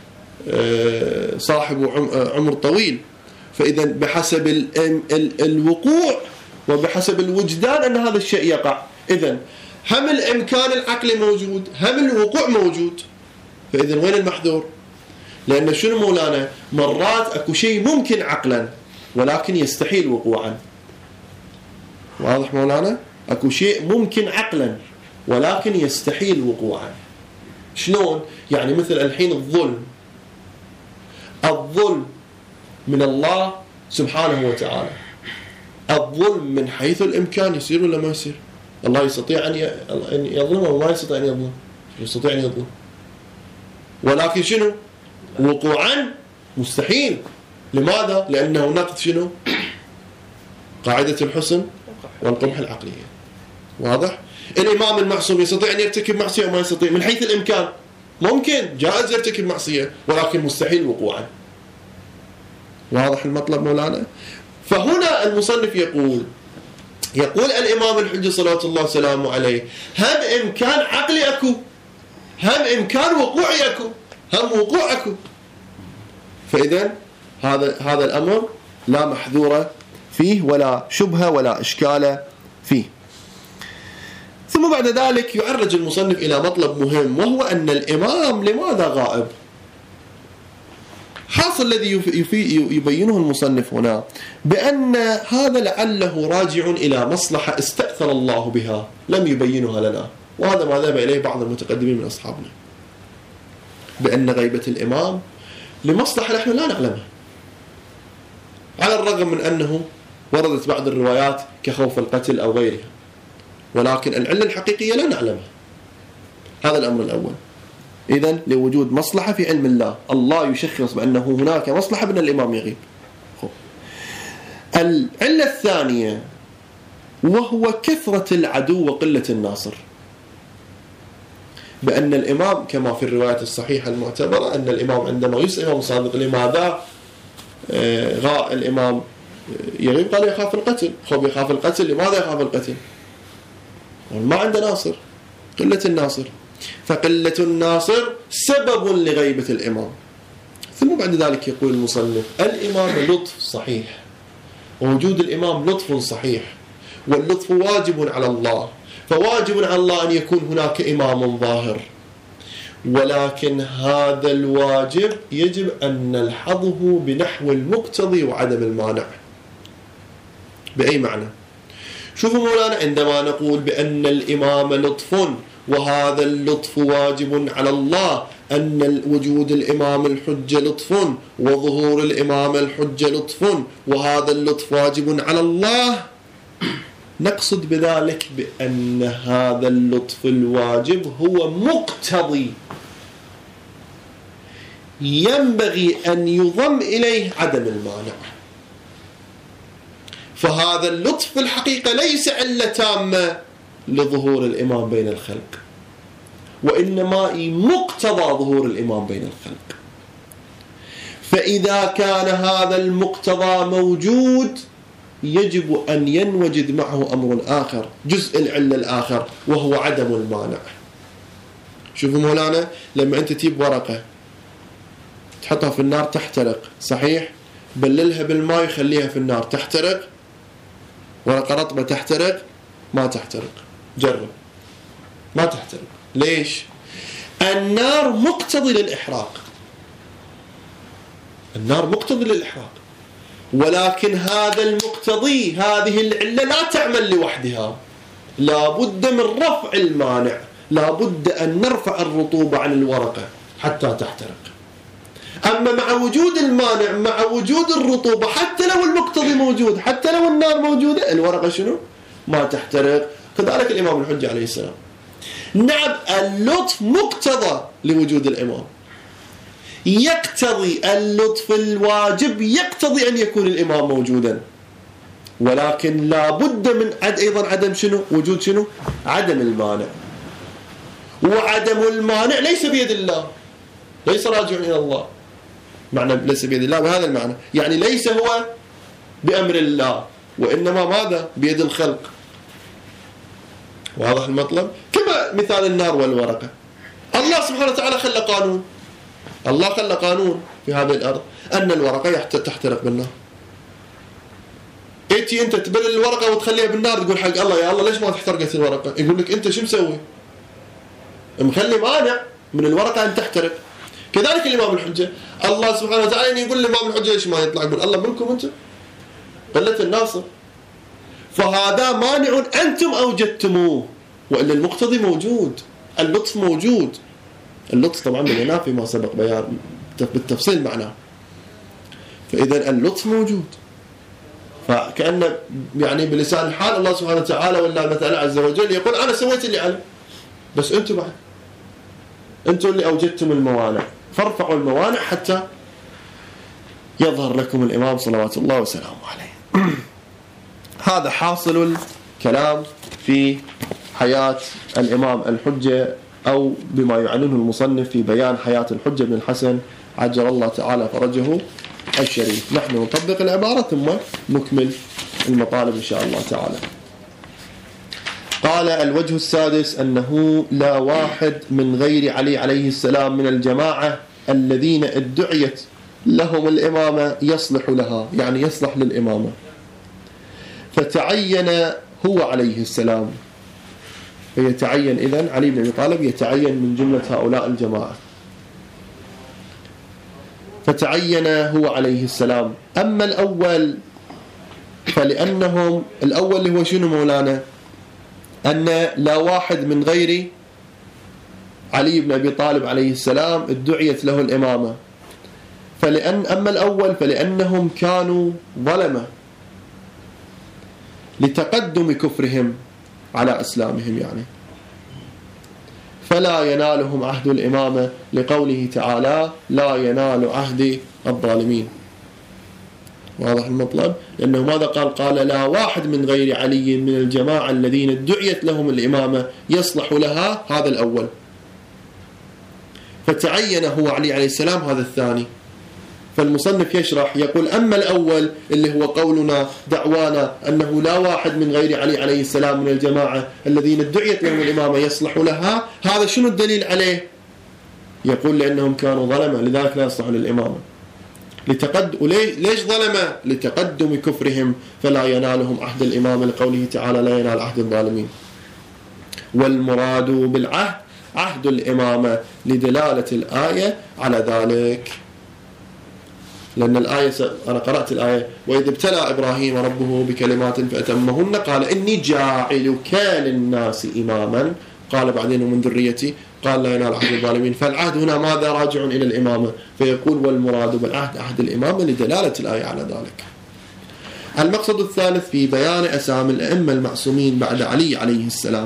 [SPEAKER 1] صاحب عمر طويل. فإذا بحسب ال ال الوقوع وبحسب الوجدان أن هذا الشيء يقع. إذن هم الإمكان العقلي موجود، هم الوقوع موجود. فإذا وين المحذور؟ لأن شنو مولانا؟ مرات أكو شيء ممكن عقلا ولكن يستحيل وقوعا. واضح مولانا؟ أكو شيء ممكن عقلا ولكن يستحيل وقوعا. شلون؟ يعني مثل الحين الظلم، الظلم من الله سبحانه وتعالى. الظلم من حيث الإمكان يصير ولا ما يصير؟ الله يستطيع أن يظلم وما يستطيع أن يظلم؟ يستطيع أن يظلم، ولكن شنو؟ وقوعا مستحيل. لماذا؟ لأنه نقض شنو؟ قاعدة الحسن والقبح العقلية. واضح؟ الإمام المعصوم يستطيع أن يرتكب معصية وما يستطيع من حيث الإمكان، ممكن جائز يرتكب معصية ولكن مستحيل وقوعا. واضح المطلب مولانا؟ فهنا المصنف يقول يقول الإمام الحجة صلوات الله وسلامه عليه هم إمكان عقلي أكو، هم إمكان وقوعي أكو، هم وقوع أكو. فإذا هذا هذا الأمر لا محذورة فيه ولا شبهة ولا إشكال فيه. ثم بعد ذلك يعرج المصنف إلى مطلب مهم، وهو أن الإمام لماذا غائب؟ حاصل الذي يبينه المصنف هنا بأن هذا لعله راجع إلى مصلحة استأثر الله بها لم يبينها لنا، وهذا ما ذهب إليه بعض المتقدمين من أصحابنا، بأن غيبة الإمام لمصلحة نحن لا نعلمها، على الرغم من أنه وردت بعض الروايات كخوف القتل أو غيرها، ولكن العلة الحقيقية لا نعلمها. هذا الأمر الأول. إذن لوجود مصلحة في علم الله، الله يشخص بأنه هناك مصلحة بأن الإمام يغيب. العلة الثانية وهو كثرة العدو وقلة الناصر، بأن الإمام كما في الروايات الصحيحة المعتبرة أن الإمام عندما يسأل الإمام الصادق لماذا غاء الإمام يغيب قال يخاف القتل. خب يخاف القتل، لماذا يخاف القتل؟ ما عنده ناصر، قلة الناصر، فقلة الناصر سبب لغيبة الإمام. ثم بعد ذلك يقول المصنف الإمام لطف صحيح، ووجود الإمام لطف صحيح، واللطف واجب على الله، فواجب على الله أن يكون هناك إمام ظاهر، ولكن هذا الواجب يجب أن نلحظه بنحو المقتضي وعدم المانع. بأي معنى؟ شوفوا مولانا، عندما نقول بأن الإمام لطف وهذا اللطف واجب على الله، أن وجود الإمام الحجة لطف وظهور الإمام الحجة لطف وهذا اللطف واجب على الله، نقصد بذلك بأن هذا اللطف الواجب هو مقتضي ينبغي أن يضم إليه عدم المانع. فهذا اللطف في الحقيقة ليس علة تامة لظهور الإمام بين الخلق، وإنما مقتضى ظهور الإمام بين الخلق. فإذا كان هذا المقتضى موجود يجب أن ينوجد معه أمر آخر، جزء العلة الآخر، وهو عدم المانع. شوفوا مولانا، لما أنت تجيب ورقة تحطها في النار تحترق، صحيح؟ بللها بالماء يخليها في النار تحترق؟ ورقة رطبة تحترق؟ ما تحترق. جرب، ما تحترق. ليش؟ النار مقتضي للإحراق، النار مقتضي للإحراق، ولكن هذا المقتضي، هذه العلة لا تعمل لوحدها، لا بد من رفع المانع، لا بد أن نرفع الرطوبة عن الورقة حتى تحترق. أما مع وجود المانع، مع وجود الرطوبة، حتى لو المقتضي موجود، حتى لو النار موجودة، الورقة شنو؟ ما تحترق. كذلك الإمام الحجة عليه السلام. نعم، اللطف مقتضى لوجود الإمام، يقتضي اللطف الواجب يقتضي أن يكون الإمام موجودا، ولكن لا بد من عد أيضا عدم شنو؟ وجود شنو؟ عدم المانع. وعدم المانع ليس بيد الله، ليس راجع إلى الله. معنى ليس بيد الله بهذا المعنى، يعني ليس هو بأمر الله، وإنما ماذا؟ بيد الخلق. واضح المطلب؟ كما مثال النار والورقة. الله سبحانه وتعالى خلق قانون، الله خلق قانون في هذه الأرض أن الورقة تحترق بالنار. إيتي أنت تبلل الورقة وتخليها بالنار، تقول حق الله يا الله ليش ما تحترقت الورقة؟ يقول لك أنت شو مسوي؟ مخلي مانع من الورقة أن تحترق. كذلك الإمام الحجة، الله سبحانه وتعالى يقول الإمام الحجة ليش ما يطلع؟ يقول الله منكم أنتم قلة الناصر، فهذا مانع أنتم أوجدتموه، وإلا المقتضي موجود، اللطف موجود. اللطف طبعا من هنا فيما سبق بيان بالتفصيل معناه. فإذا اللطف موجود، فكأن يعني بلسان الحال الله سبحانه وتعالى والله مثلا عز وجل يقول أنا سويت اللي علي، بس أنتم بعد أنتم اللي أوجدتم الموانع، فارفعوا الموانع حتى يظهر لكم الإمام صلوات الله وسلامه عليه. هذا حاصل الكلام في حياة الإمام الحجة أو بما يعنيه المصنف في بيان حياة الحجة بن الحسن عجل الله تعالى فرجه الشريف. نحن نطبق العبارة ثم نكمل المطالب إن شاء الله تعالى. قال: الوجه السادس أنه لا واحد من غير علي عليه السلام من الجماعة الذين ادعيت لهم الإمامة يصلح لها، يعني يصلح للإمامة، فتعين هو عليه السلام. فيتعين إذن علي بن أبي طالب يتعين من جملة هؤلاء الجماعة، فتعين هو عليه السلام. أما الأول فلأنهم الأول اللي هو شنو مولانا؟ أن لا واحد من غير علي بن أبي طالب عليه السلام ادعيت له الإمامة. فلأن أما الأول فلأنهم كانوا ظلمة لتقدم كفرهم على إسلامهم، يعني فلا ينالهم عهد الإمامة، لقوله تعالى: لا ينال عهد الظالمين. واضح المطلب؟ لأنه ماذا قال؟ قال: لا واحد من غير علي من الجماعة الذين ادعيت لهم الإمامة يصلح لها، هذا الأول. فتعين هو علي عليه السلام، هذا الثاني. فالمصنف يشرح يقول: أما الأول اللي هو قولنا دعوانا أنه لا واحد من غير علي عليه السلام من الجماعة الذين ادعيت لهم الإمامة يصلح لها، هذا شنو الدليل عليه؟ يقول: لأنهم كانوا ظلمة لذلك لا يصلحوا للإمامة. لتقد... ليش ظلمة؟ لتقدم كفرهم فلا ينالهم عهد الإمامة، لقوله تعالى: لا ينال عهد الظالمين. والمراد بالعهد عهد الإمامة لدلالة الآية على ذلك. لأن الآية أنا قرأت الآية: وإذ ابتلى إبراهيم ربه بكلمات فأتمهن قال إني جاعلك للناس إماما، قال بعدين ومن ذريتي، قال لا ينال عهد الظالمين. فالعهد هنا ماذا؟ راجع إلى الإمامة. فيقول: والمراد بالعهد عهد الإمامة لدلالة الآية على ذلك. المقصد الثالث في بيان أسامي الأئمة المعصومين بعد علي عليه السلام.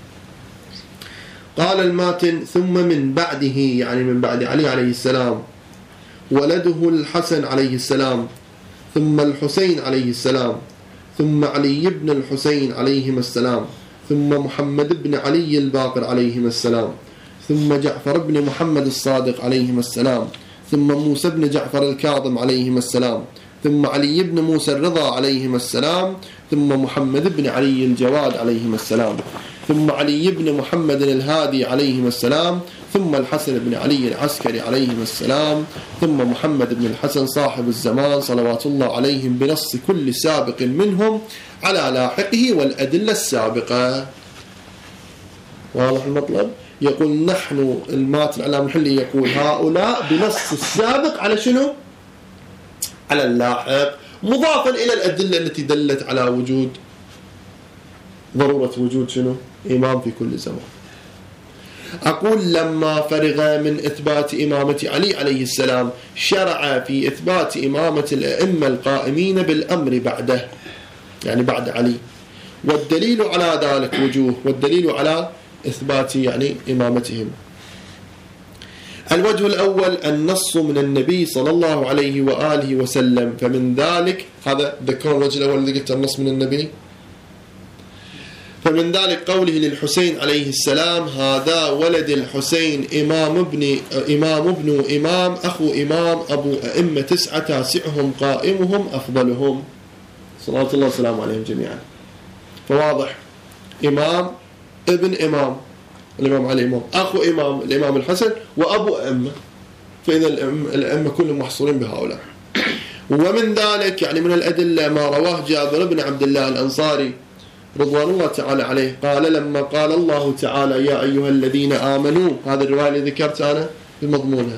[SPEAKER 1] قال الماتن: ثم من بعده، يعني من بعد علي عليه السلام، ولده الحسن عليه السلام، ثم الحسين عليه السلام، ثم علي بن الحسين عليهما السلام، ثم محمد بن علي الباقر عليهما السلام، ثم جعفر بن محمد الصادق عليهما السلام، ثم موسى بن جعفر الكاظم عليهما السلام، ثم علي بن موسى الرضا عليهما السلام، ثم محمد بن علي الجواد عليهما السلام، ثم علي بن محمد الهادي عليهما السلام، ثم الحسن بن علي العسكري عليهما السلام، ثم محمد بن الحسن صاحب الزمان صلوات الله عليهم بنص كل سابق منهم على لاحقه والأدلة السابقة. واضح المطلب؟ يقول نحن المات العلام الحلي يقول هؤلاء بنص السابق على شنو؟ على اللاحق، مضافا إلى الأدلة التي دلت على وجود ضرورة وجود شنو؟ إمام في كل زمان. أقول لما فرغ من إثبات إمامة علي عليه السلام شرع في إثبات إمامة الأئمة القائمين بالأمر بعده، يعني بعد علي. والدليل على ذلك وجوه، والدليل على إثبات يعني إمامتهم. الوجه الأول النص من النبي صلى الله عليه وآله وسلم، فمن ذلك هذا ذكر الوجه الأول اللي قلت النص من النبي. فمن ذلك قوله للحسين عليه السلام: هذا ولد الحسين إمام ابن إمام ابن إمام أخو إمام أبو أئمة تسعة تاسعهم قائمهم أفضلهم، صلوات الله وسلامه عليهم جميعا. فواضح إمام ابن إمام الإمام علي، إمام أخو إمام الإمام الحسن، وأبو أئمة، فإذا الأئمة كلهم محصورين بهؤلاء. ومن ذلك يعني من الأدلة ما رواه جابر بن عبد الله الأنصاري رضوان الله تعالى عليه، قال لما قال الله تعالى: يا أيها الذين آمنوا، هذه الرواية اللي ذكرت أنا بمضمونها،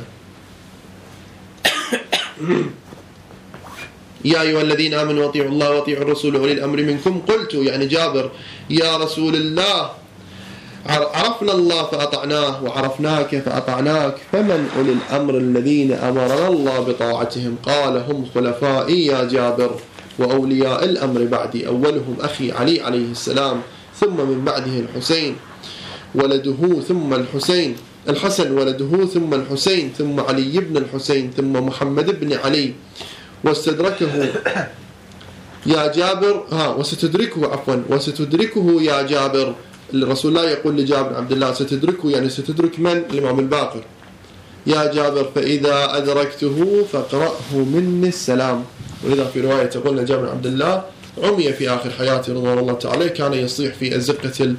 [SPEAKER 1] يا أيها الذين آمنوا أطيعوا الله وأطيعوا الرسول وأولي الأمر منكم، قلت يعني جابر: يا رسول الله عرفنا الله فأطعناه وعرفناك فأطعناك، فمن أولي الأمر الذين أمرنا الله بطاعتهم؟ قال: هم خلفائي يا جابر، وأولياء الأمر بعدي، أولهم أخي علي عليه السلام، ثم من بعده الحسين ولده، ثم الحسين الحسن ولده، ثم الحسين، ثم علي بن الحسين، ثم محمد بن علي. واستدركه يا جابر ها وستدركه عفوا وستدركه يا جابر الرسول لا يقول لجابر بن عبد الله ستدركه، يعني ستدرك من؟ الإمام الباقر. يا جابر فإذا أدركته فاقرأه مني السلام. ولذا في رواية تقول أن جابر بن عبد الله عمي في آخر حياته رضوان الله تعالى، كان يصيح في أزقة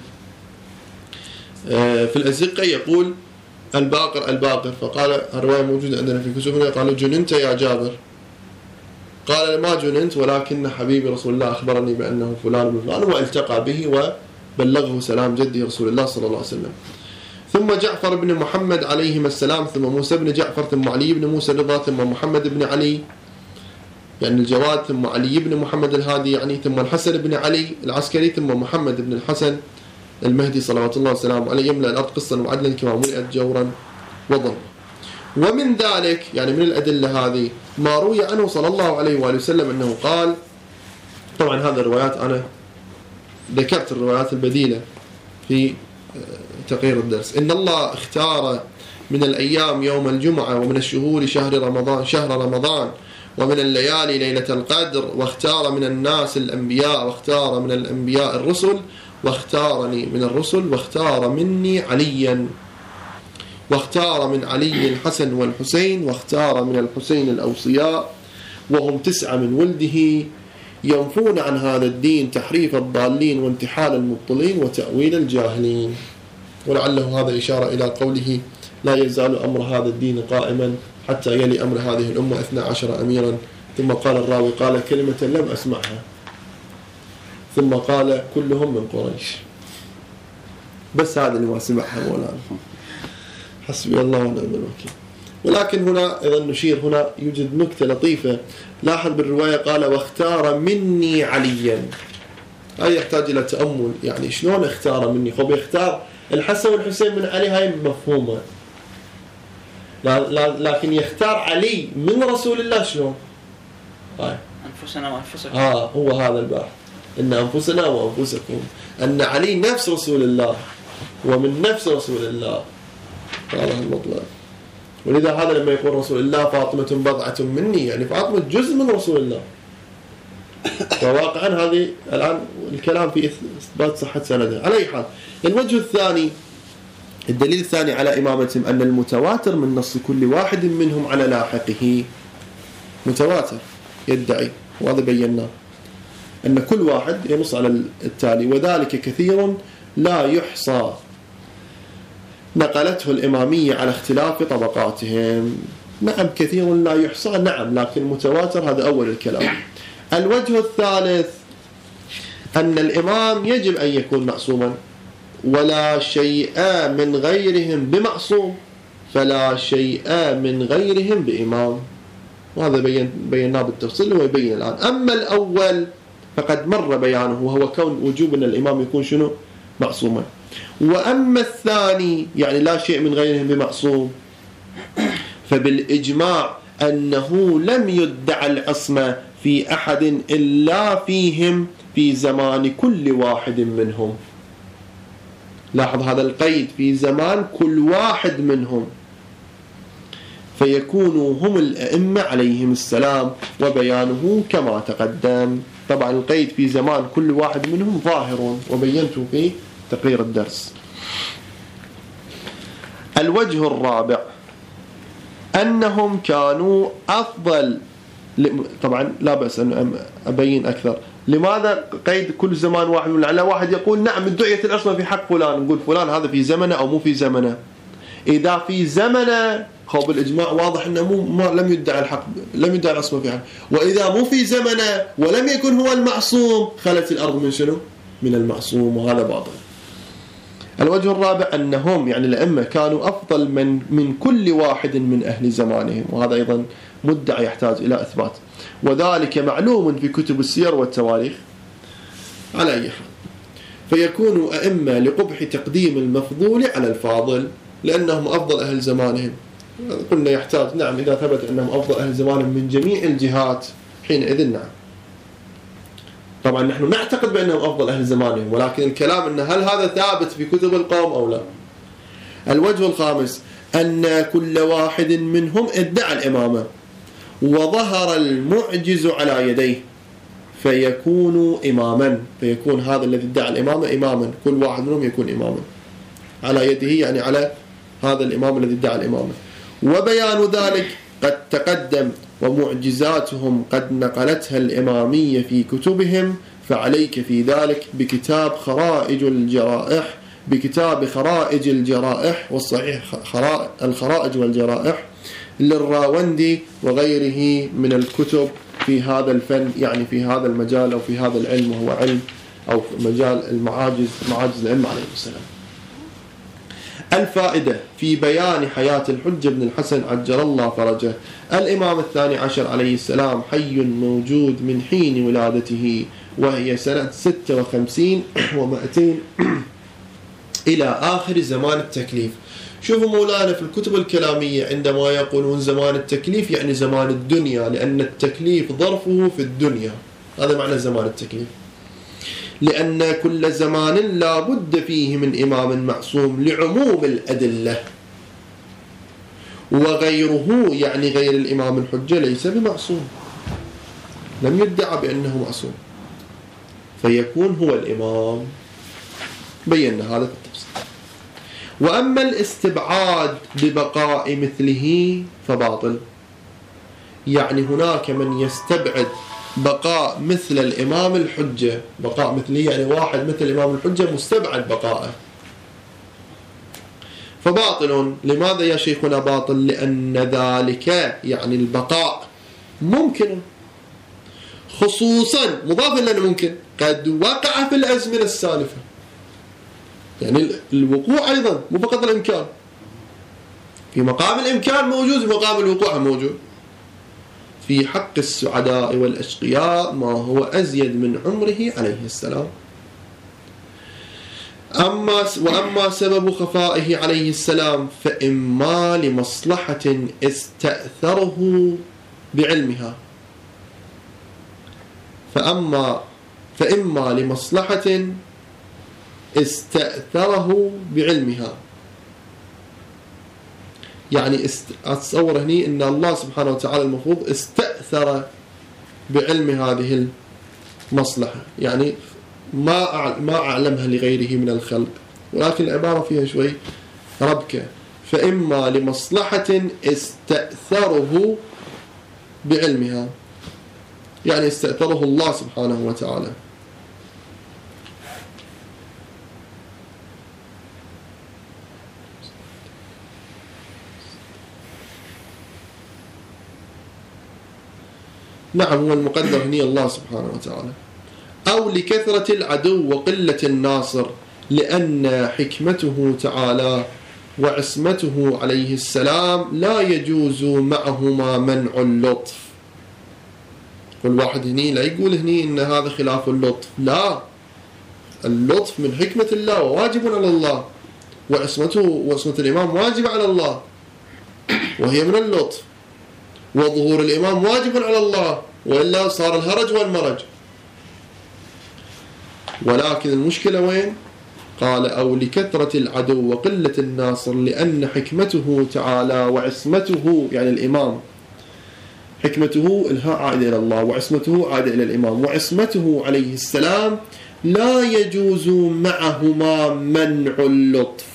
[SPEAKER 1] في الأزقة يقول الباقر الباقر، فقال الرواية موجودة عندنا في كتبنا، قالوا جننت يا جابر؟ قال ما جننت، ولكن حبيبي رسول الله أخبرني بأنه فلان بن فلان، والتقى به وبلغه سلام جدي رسول الله صلى الله عليه وسلم. ثم جعفر بن محمد عليهما السلام، ثم موسى بن جعفر، ثم علي بن موسى الرضا، ثم محمد بن علي يعني الجواد، ثم علي بن محمد الهادي يعني، ثم الحسن بن علي العسكري، ثم محمد بن الحسن المهدي صلوات الله وسلامه عليه، يملأ الأرض قسطا وعدلا كما ملئت جورا وظلما. ومن ذلك يعني من الأدلة هذه ما روي عنه صلى الله عليه وآله وسلم أنه قال، طبعا هذه الروايات أنا ذكرت الروايات البديلة في تقرير الدرس، إن الله اختار من الأيام يوم الجمعة، ومن الشهور شهر رمضان شهر رمضان ومن الليالي ليلة القدر، واختار من الناس الأنبياء، واختار من الأنبياء الرسل، واختارني من الرسل، واختار مني عليا، واختار من علي الحسن والحسين، واختار من الحسين الأوصياء، وهم تسعة من ولده، ينفون عن هذا الدين تحريف الضالين وانتحال المبطلين وتأويل الجاهلين. ولعله هذا إشارة إلى قوله لا يزال أمر هذا الدين قائما حتى يلي أمر هذه الأمة اثنا عشر أميرا. ثم قال الراوي قال كلمة لم أسمعها، ثم قال كلهم من قريش. بس هذا اللي ما سمعها مولانا، حسبي الله ونعم الوكيل. ولكن هنا إذا نشير، هنا يوجد نكتة لطيفة. لاحظ بالرواية قال واختار مني عليا، هذا يحتاج إلى تأمل، يعني شلون اختار مني؟ خب يختار الحسن والحسين من علي، هاي مفهومة، لكن يختار علي من رسول الله شلون؟ هاي
[SPEAKER 2] أنفسنا وأنفسكم.
[SPEAKER 1] آه هو هذا البحث، إن أنفسنا وأنفسكم، أن علي نفس رسول الله ومن نفس رسول الله، هذا المطلب. ولذا هذا لما يقول رسول الله فاطمة بضعة مني، يعني فاطمة جزء من رسول الله. فواقعا هذه الآن الكلام في إثبات صحة سنده. على أي حال، الوجه الثاني، الدليل الثاني على إمامتهم أن المتواتر من نص كل واحد منهم على لاحقه، متواتر يدعي، وهذا بيناه أن كل واحد ينص على التالي، وذلك كثير لا يحصى، نقلته الإمامية على اختلاف طبقاتهم. نعم كثير لا يحصى، نعم، لكن متواتر هذا أول الكلام. الوجه الثالث أن الإمام يجب أن يكون معصوما، ولا شيء من غيرهم بمعصوم، فلا شيء من غيرهم بإمام. وهذا بين بيناه بالتفصيل ويبين الآن. أما الأول فقد مر بيانه، وهو كون وجوب أن الإمام يكون شنو؟ معصوما. وأما الثاني يعني لا شيء من غيرهم بمعصوم، فبالإجماع أنه لم يدعى العصمة في أحد إلا فيهم في زمان كل واحد منهم. لاحظ هذا القيد، في زمان كل واحد منهم، فيكونوا هم الأئمة عليهم السلام، وبيانه كما تقدم. طبعا القيد في زمان كل واحد منهم ظاهر، وبينته في تقرير الدرس. الوجه الرابع أنهم كانوا أفضل، طبعا لا بأس أن أبين أكثر. لماذا قيد كل زمان واحد؟ لعل واحد يقول نعم ادعيت العصمة في حق فلان، نقول فلان هذا في زمنه أو مو في زمنه. إذا في زمنه خب الإجماع واضح أنه مو ما لم يدعى الحق، لم يدعى العصمة في حق. وإذا مو في زمنه ولم يكن هو المعصوم، خلت الأرض من شنو؟ من المعصوم، وهذا باطل. الوجه الرابع أنهم يعني الأئمة كانوا أفضل من من كل واحد من أهل زمانهم، وهذا أيضا مدعى يحتاج إلى إثبات، وذلك معلوم في كتب السير والتواريخ. على أي حال، فيكونوا أئمة لقبح تقديم المفضول على الفاضل، لأنهم أفضل أهل زمانهم. قلنا يحتاج، نعم إذا ثبت أنهم أفضل أهل زمانهم من جميع الجهات حينئذ نعم. طبعا نحن نعتقد بأنهم أفضل أهل زمانهم، ولكن الكلام أن هل هذا ثابت في كتب القوم أو لا. الوجه الخامس أن كل واحد منهم ادعى الإمامة، وظهر المعجز على يديه، فيكون إماما، فيكون هذا الذي ادعى الإمامة إماما، كل واحد منهم يكون إماما على يده، يعني على هذا الإمام الذي ادعى الإمامة. وبيان ذلك قد تقدم، ومعجزاتهم قد نقلتها الإمامية في كتبهم، فعليك في ذلك بكتاب خرائج الجرائح بكتاب خرائج الجرائح والصحيح الخرائج والجرائح للراوندي وغيره من الكتب في هذا الفن، يعني في هذا المجال أو في هذا العلم، وهو علم أو مجال المعاجز، معاجز العلم عليه السلام. الفائدة في بيان حياة الحجة بن الحسن عجل الله فرجه. الإمام الثاني عشر عليه السلام حي موجود من حين ولادته، وهي سنة ستة وخمسين ومائتين إلى آخر زمان التكليف. شوفوا مولانا في الكتب الكلامية عندما يقولون زمان التكليف يعني زمان الدنيا، لأن التكليف ظرفه في الدنيا، هذا معنى زمان التكليف، لأن كل زمان لا بد فيه من إمام معصوم لعموم الأدلة، وغيره يعني غير الإمام الحجة ليس بمعصوم، لم يدعى بأنه معصوم، فيكون هو الإمام. بينا هذا التفصيل. وأما الاستبعاد ببقاء مثله فباطل، يعني هناك من يستبعد بقاء مثل الإمام الحجة، بقاء مثله يعني واحد مثل الإمام الحجة مستبعد بقاءه، فباطل. لماذا يا شيخنا باطل؟ لأن ذلك يعني البقاء ممكن، خصوصا مضافا لأنه ممكن قد وقع في الأزمنة السالفة، يعني الوقوع أيضا مو فقط الإمكان، في مقام الإمكان موجود، في مقام الوقوع موجود. في حق السعداء والأشقياء ما هو أزيد من عمره عليه السلام. أما وأما سبب خفائه عليه السلام فإما لمصلحة استأثره بعلمها، فأما فإما لمصلحة استأثره بعلمها، يعني است... أتصور هني أن الله سبحانه وتعالى المفروض استأثر بعلم هذه المصلحة، يعني ما أع... ما أعلمها لغيره من الخلق، ولكن العبارة فيها شوي ربكة. فإما لمصلحة استأثره بعلمها، يعني استأثره الله سبحانه وتعالى. نعم، هو المقدر هني الله سبحانه وتعالى. أو لكثرة العدو وقلة الناصر، لأن حكمته تعالى وعصمته عليه السلام لا يجوز معهما منع اللطف. والواحد هني لا يقول هني إن هذا خلاف اللطف، لا، اللطف من حكمة الله وواجب على الله، وعصمته وعصمة الإمام واجب على الله وهي من اللطف، وظهور الإمام واجب على الله وإلا صار الهرج والمرج. ولكن المشكلة وين؟ قال أو لكثرة العدو وقلة الناصر، لأن حكمته تعالى وعصمته يعني الإمام، حكمته الها عائدة إلى الله، وعصمته عائدة إلى الإمام، وعصمته عليه السلام لا يجوز معهما منع اللطف،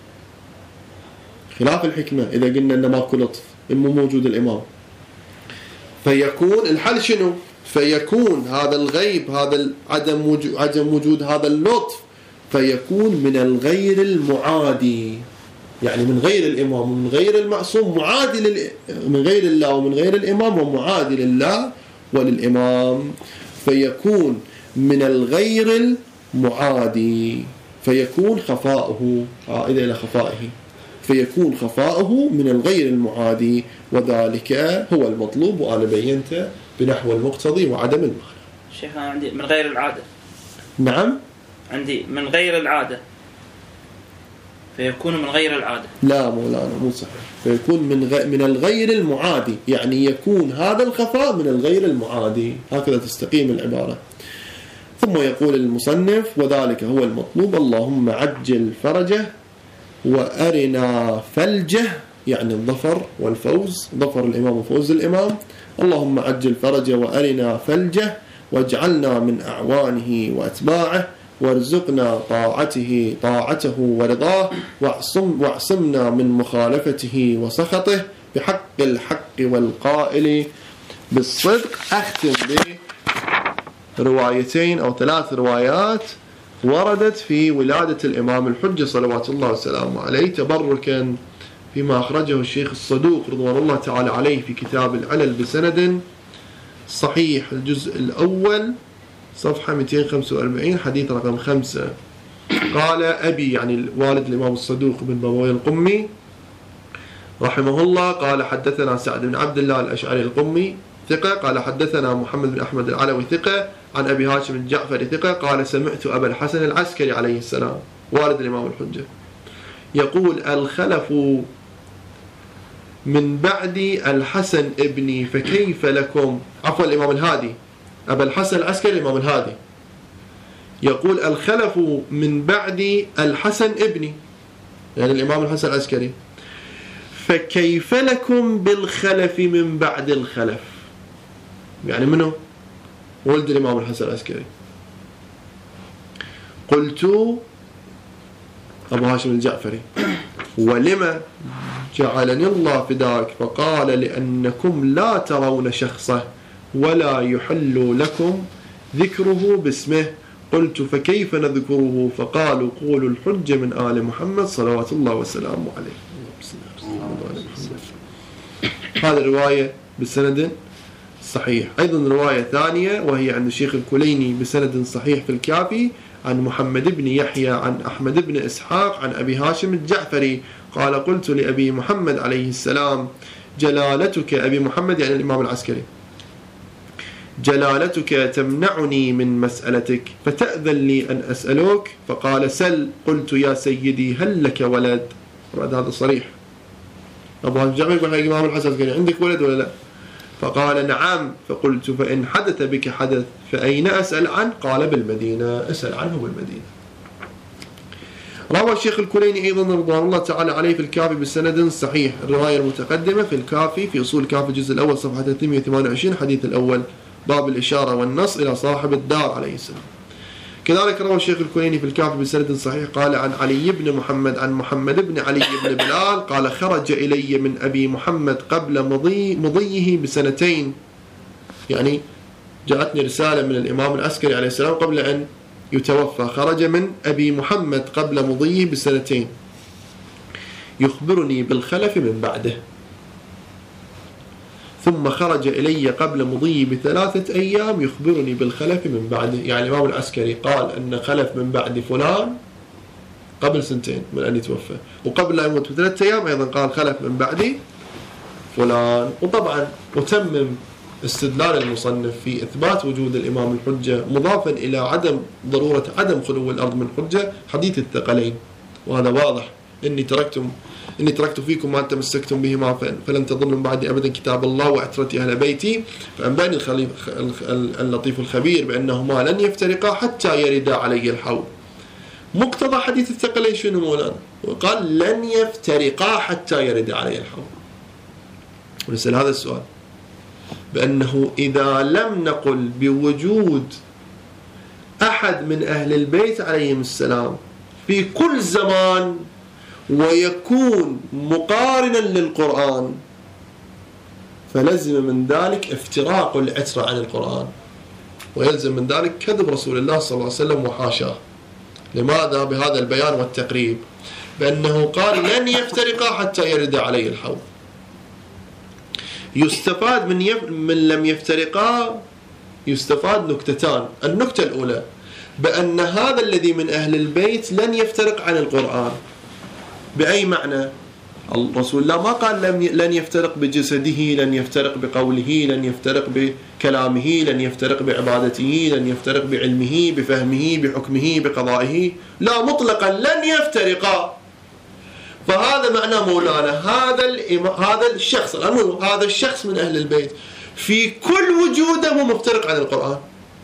[SPEAKER 1] خلاف الحكمة إذا قلنا أن ماكو لطف إما موجود الإمام. فيكون الحل شنو؟ فيكون هذا الغيب، هذا عدم وجود عدم وجود هذا اللطف، فيكون من الغير المعادي، يعني من غير الإمام ومن غير المعصوم، معادي لل... من غير الله ومن غير الإمام ومعادي لله وللإمام، فيكون من الغير المعادي، فيكون خفاؤه عائد إلى خفائه، فيكون خفاؤه من الغير المعادي، وذلك هو المطلوب. وأنا بينته بنحو المقتضي وعدم المعنى.
[SPEAKER 2] شيخ أنا عندي من غير العادة.
[SPEAKER 1] نعم،
[SPEAKER 2] عندي من غير العادة، فيكون من غير العادة.
[SPEAKER 1] لا مولانا مو صحيح، فيكون من غ... من الغير المعادي، يعني يكون هذا الخفاء من الغير المعادي، هكذا تستقيم العبارة. ثم يقول المصنف وذلك هو المطلوب، اللهم عجل فرجه وأرنا فلجه، يعني الظفر والفوز، ظفر الإمام وفوز الإمام، اللهم عجل فرجه وأرنا فلجه واجعلنا من أعوانه وأتباعه، وارزقنا طاعته طاعته ورضاه، واعصم واعصمنا من مخالفته وسخطه بحق الحق والقائل بالصدق. أختم بروايتين أو ثلاث روايات وردت في ولادة الإمام الحجة صلوات الله وسلامه عليه، تبركا فيما أخرجه الشيخ الصدوق رضوان الله تعالى عليه في كتاب العلل بسند صحيح، الجزء الأول صفحة مئتين وخمسة وأربعين حديث رقم خمسة. قال أبي، يعني والد الإمام الصدوق بن بابويه القمي رحمه الله، قال حدثنا سعد بن عبد الله الأشعري القمي ثقة، قال حدثنا محمد بن أحمد العلوي ثقة، عن أبي هاشم الجعفري ثقة، قال سمعت أبا الحسن العسكري عليه السلام والد الإمام الحجة يقول: الخلف من بعد الحسن ابني فكيف لكم. عفوا الإمام الهادي، أبا الحسن العسكري الإمام الهادي يقول: الخلف من بعد الحسن ابني، يعني الإمام الحسن العسكري، فكيف لكم بالخلف من بعد الخلف. يعني منه؟ ولد الإمام الحسن العسكري. قلت أبو هاشم الجعفري: ولما جعلني الله فداك؟ فقال: لأنكم لا ترون شخصه ولا يحل لكم ذكره باسمه. قلت: فكيف نذكره؟ فقالوا: قولوا الحجة من آل محمد صلوات الله وسلامه عليه. هذه الرواية بسند صحيح. أيضا رواية ثانية وهي عند الشيخ الكليني بسند صحيح في الكافي عن محمد بن يحيى عن أحمد بن إسحاق عن أبي هاشم الجعفري قال: قلت لأبي محمد عليه السلام: جلالتك، أبي محمد يعني الإمام العسكري، جلالتك تمنعني من مسألتك فتأذن لي أن أسألك؟ فقال: سل. قلت: يا سيدي هل لك ولد؟ هذا صريح. أبو هاشم الجعفري يقول: الإمام الحسن العسكري عندك ولد ولا لا؟ فقال: نعم. فقلت: فإن حدث بك حدث فأين أسأل عنه؟ قال: بالمدينة، أسأل عنه بالمدينة. روى الشيخ الكليني أيضا رضوان الله تعالى عليه في الكافي بسند صحيح الرواية المتقدمة في الكافي في أصول الكافي الجزء الأول صفحة ثلاثمئة وثمانية وعشرين حديث الأول باب الإشارة والنص إلى صاحب الدار عليه السلام. كذلك روى الشيخ الكليني في الكافي بسند صحيح قال: عن علي بن محمد عن محمد بن علي بن بلال قال: خرج إلي من أبي محمد قبل مضي مضيه بسنتين، يعني جاءتني رسالة من الإمام العسكري عليه السلام قبل أن يتوفى، خرج من أبي محمد قبل مضيه بسنتين يخبرني بالخلف من بعده، ثم خرج إلي قبل مضي بثلاثة أيام يخبرني بالخلف من بعده. يعني الإمام العسكري قال أن خلف من بعد فلان قبل سنتين من أن يتوفى، وقبل أن يموت بثلاثة أيام أيضا قال خلف من بعد فلان. وطبعا أتمم استدلال المصنف في إثبات وجود الإمام الحجة مضافا إلى عدم ضرورة عدم خلو الأرض من حجة حديث الثقلين، وهذا واضح: إني تركتم إني تركت فيكم ما تمسكتم بهما فلن تضلوا بعدي أبدا كتاب الله وعترتي أهل بيتي. فأنباني اللطيف الخبير بأنهما لن يفترقا حتى يردا علي الحوض. مقتضى حديث الثقلين شنو مولانا؟ وقال لن يفترقا حتى يردا علي الحوض. ونسأل هذا السؤال بأنه إذا لم نقل بوجود أحد من أهل البيت عليهم السلام في كل زمان ويكون مقارنا للقرآن، فلزم من ذلك افتراق العترة عن القرآن، ويلزم من ذلك كذب رسول الله صلى الله عليه وسلم وحاشاه. لماذا؟ بهذا البيان والتقريب بأنه قال لن يفترقا حتى يرد عليه الحوض. يستفاد من, يف... من لم يفترقا يستفاد نكتتان. النكتة الأولى بأن هذا الذي من أهل البيت لن يفترق عن القرآن. بأي معنى؟ الرسول الله ما قال لن يفترق بجسده، لن يفترق بقوله، لن يفترق بكلامه، لن يفترق بعبادته، لن يفترق بعلمه بفهمه بحكمه بقضائه، لا، مطلقا لن يفترقا. فهذا معنى مولانا هذا هذا الشخص هذا الشخص من أهل البيت في كل وجوده هو مفترق عن القرآن،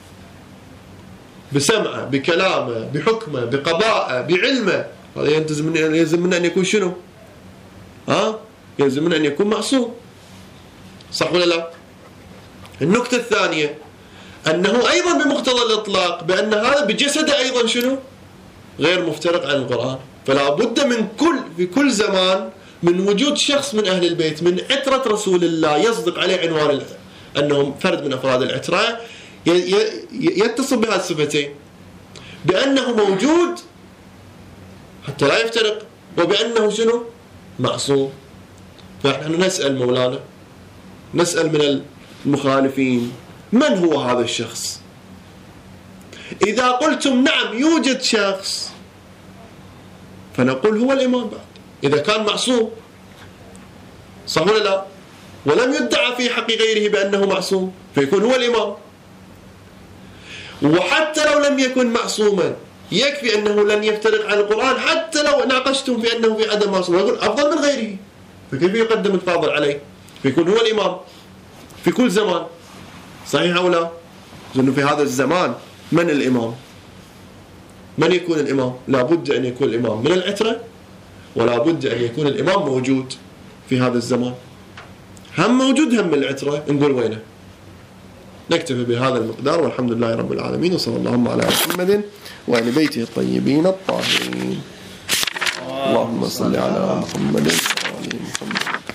[SPEAKER 1] بسمعه بكلامه بحكمه بقضاءه بعلمه. هذا يلزم من يلزم من أن يكون شنو؟ ها؟ يلزم من أن يكون معصوم، صح ولا لا؟ النقطة الثانية أنه أيضا بمقتضى الإطلاق بأن هذا بجسده أيضا شنو؟ غير مفترق عن القرآن. فلا بد من كل في كل زمان من وجود شخص من أهل البيت من عترة رسول الله يصدق عليه عنوان أنه فرد من أفراد العترة، يتصف بهذه الصفتين، بأنه موجود حتى لا يفترق، وبأنه شنو؟ معصوم. فنحن نسأل مولانا، نسأل من المخالفين من هو هذا الشخص؟ إذا قلتم نعم يوجد شخص فنقول هو الإمام بعد إذا كان معصوم، صح ولا لا؟ ولم يدعى في حق غيره بأنه معصوم فيكون هو الإمام. وحتى لو لم يكن معصوما يكفي أنه لن يفترق عن القرآن، حتى لو ناقشتم في أنه في عدم معصوم يقول أفضل من غيره، فكيف يقدم الفاضل عليه؟ فيكون هو الإمام في كل زمان، صحيح أو لا؟ لأنه في هذا الزمان من الإمام؟ من يكون الإمام؟ لا بد أن يكون الإمام من العترة، ولا بد أن يكون الإمام موجود في هذا الزمان، هم موجود هم من العترة، نقول وينه. نكتفي بهذا المقدار، والحمد لله رب العالمين، وصلى اللهم على محمد وآل بيته الطيبين الطاهرين. اللهم صل على محمد وآل محمد.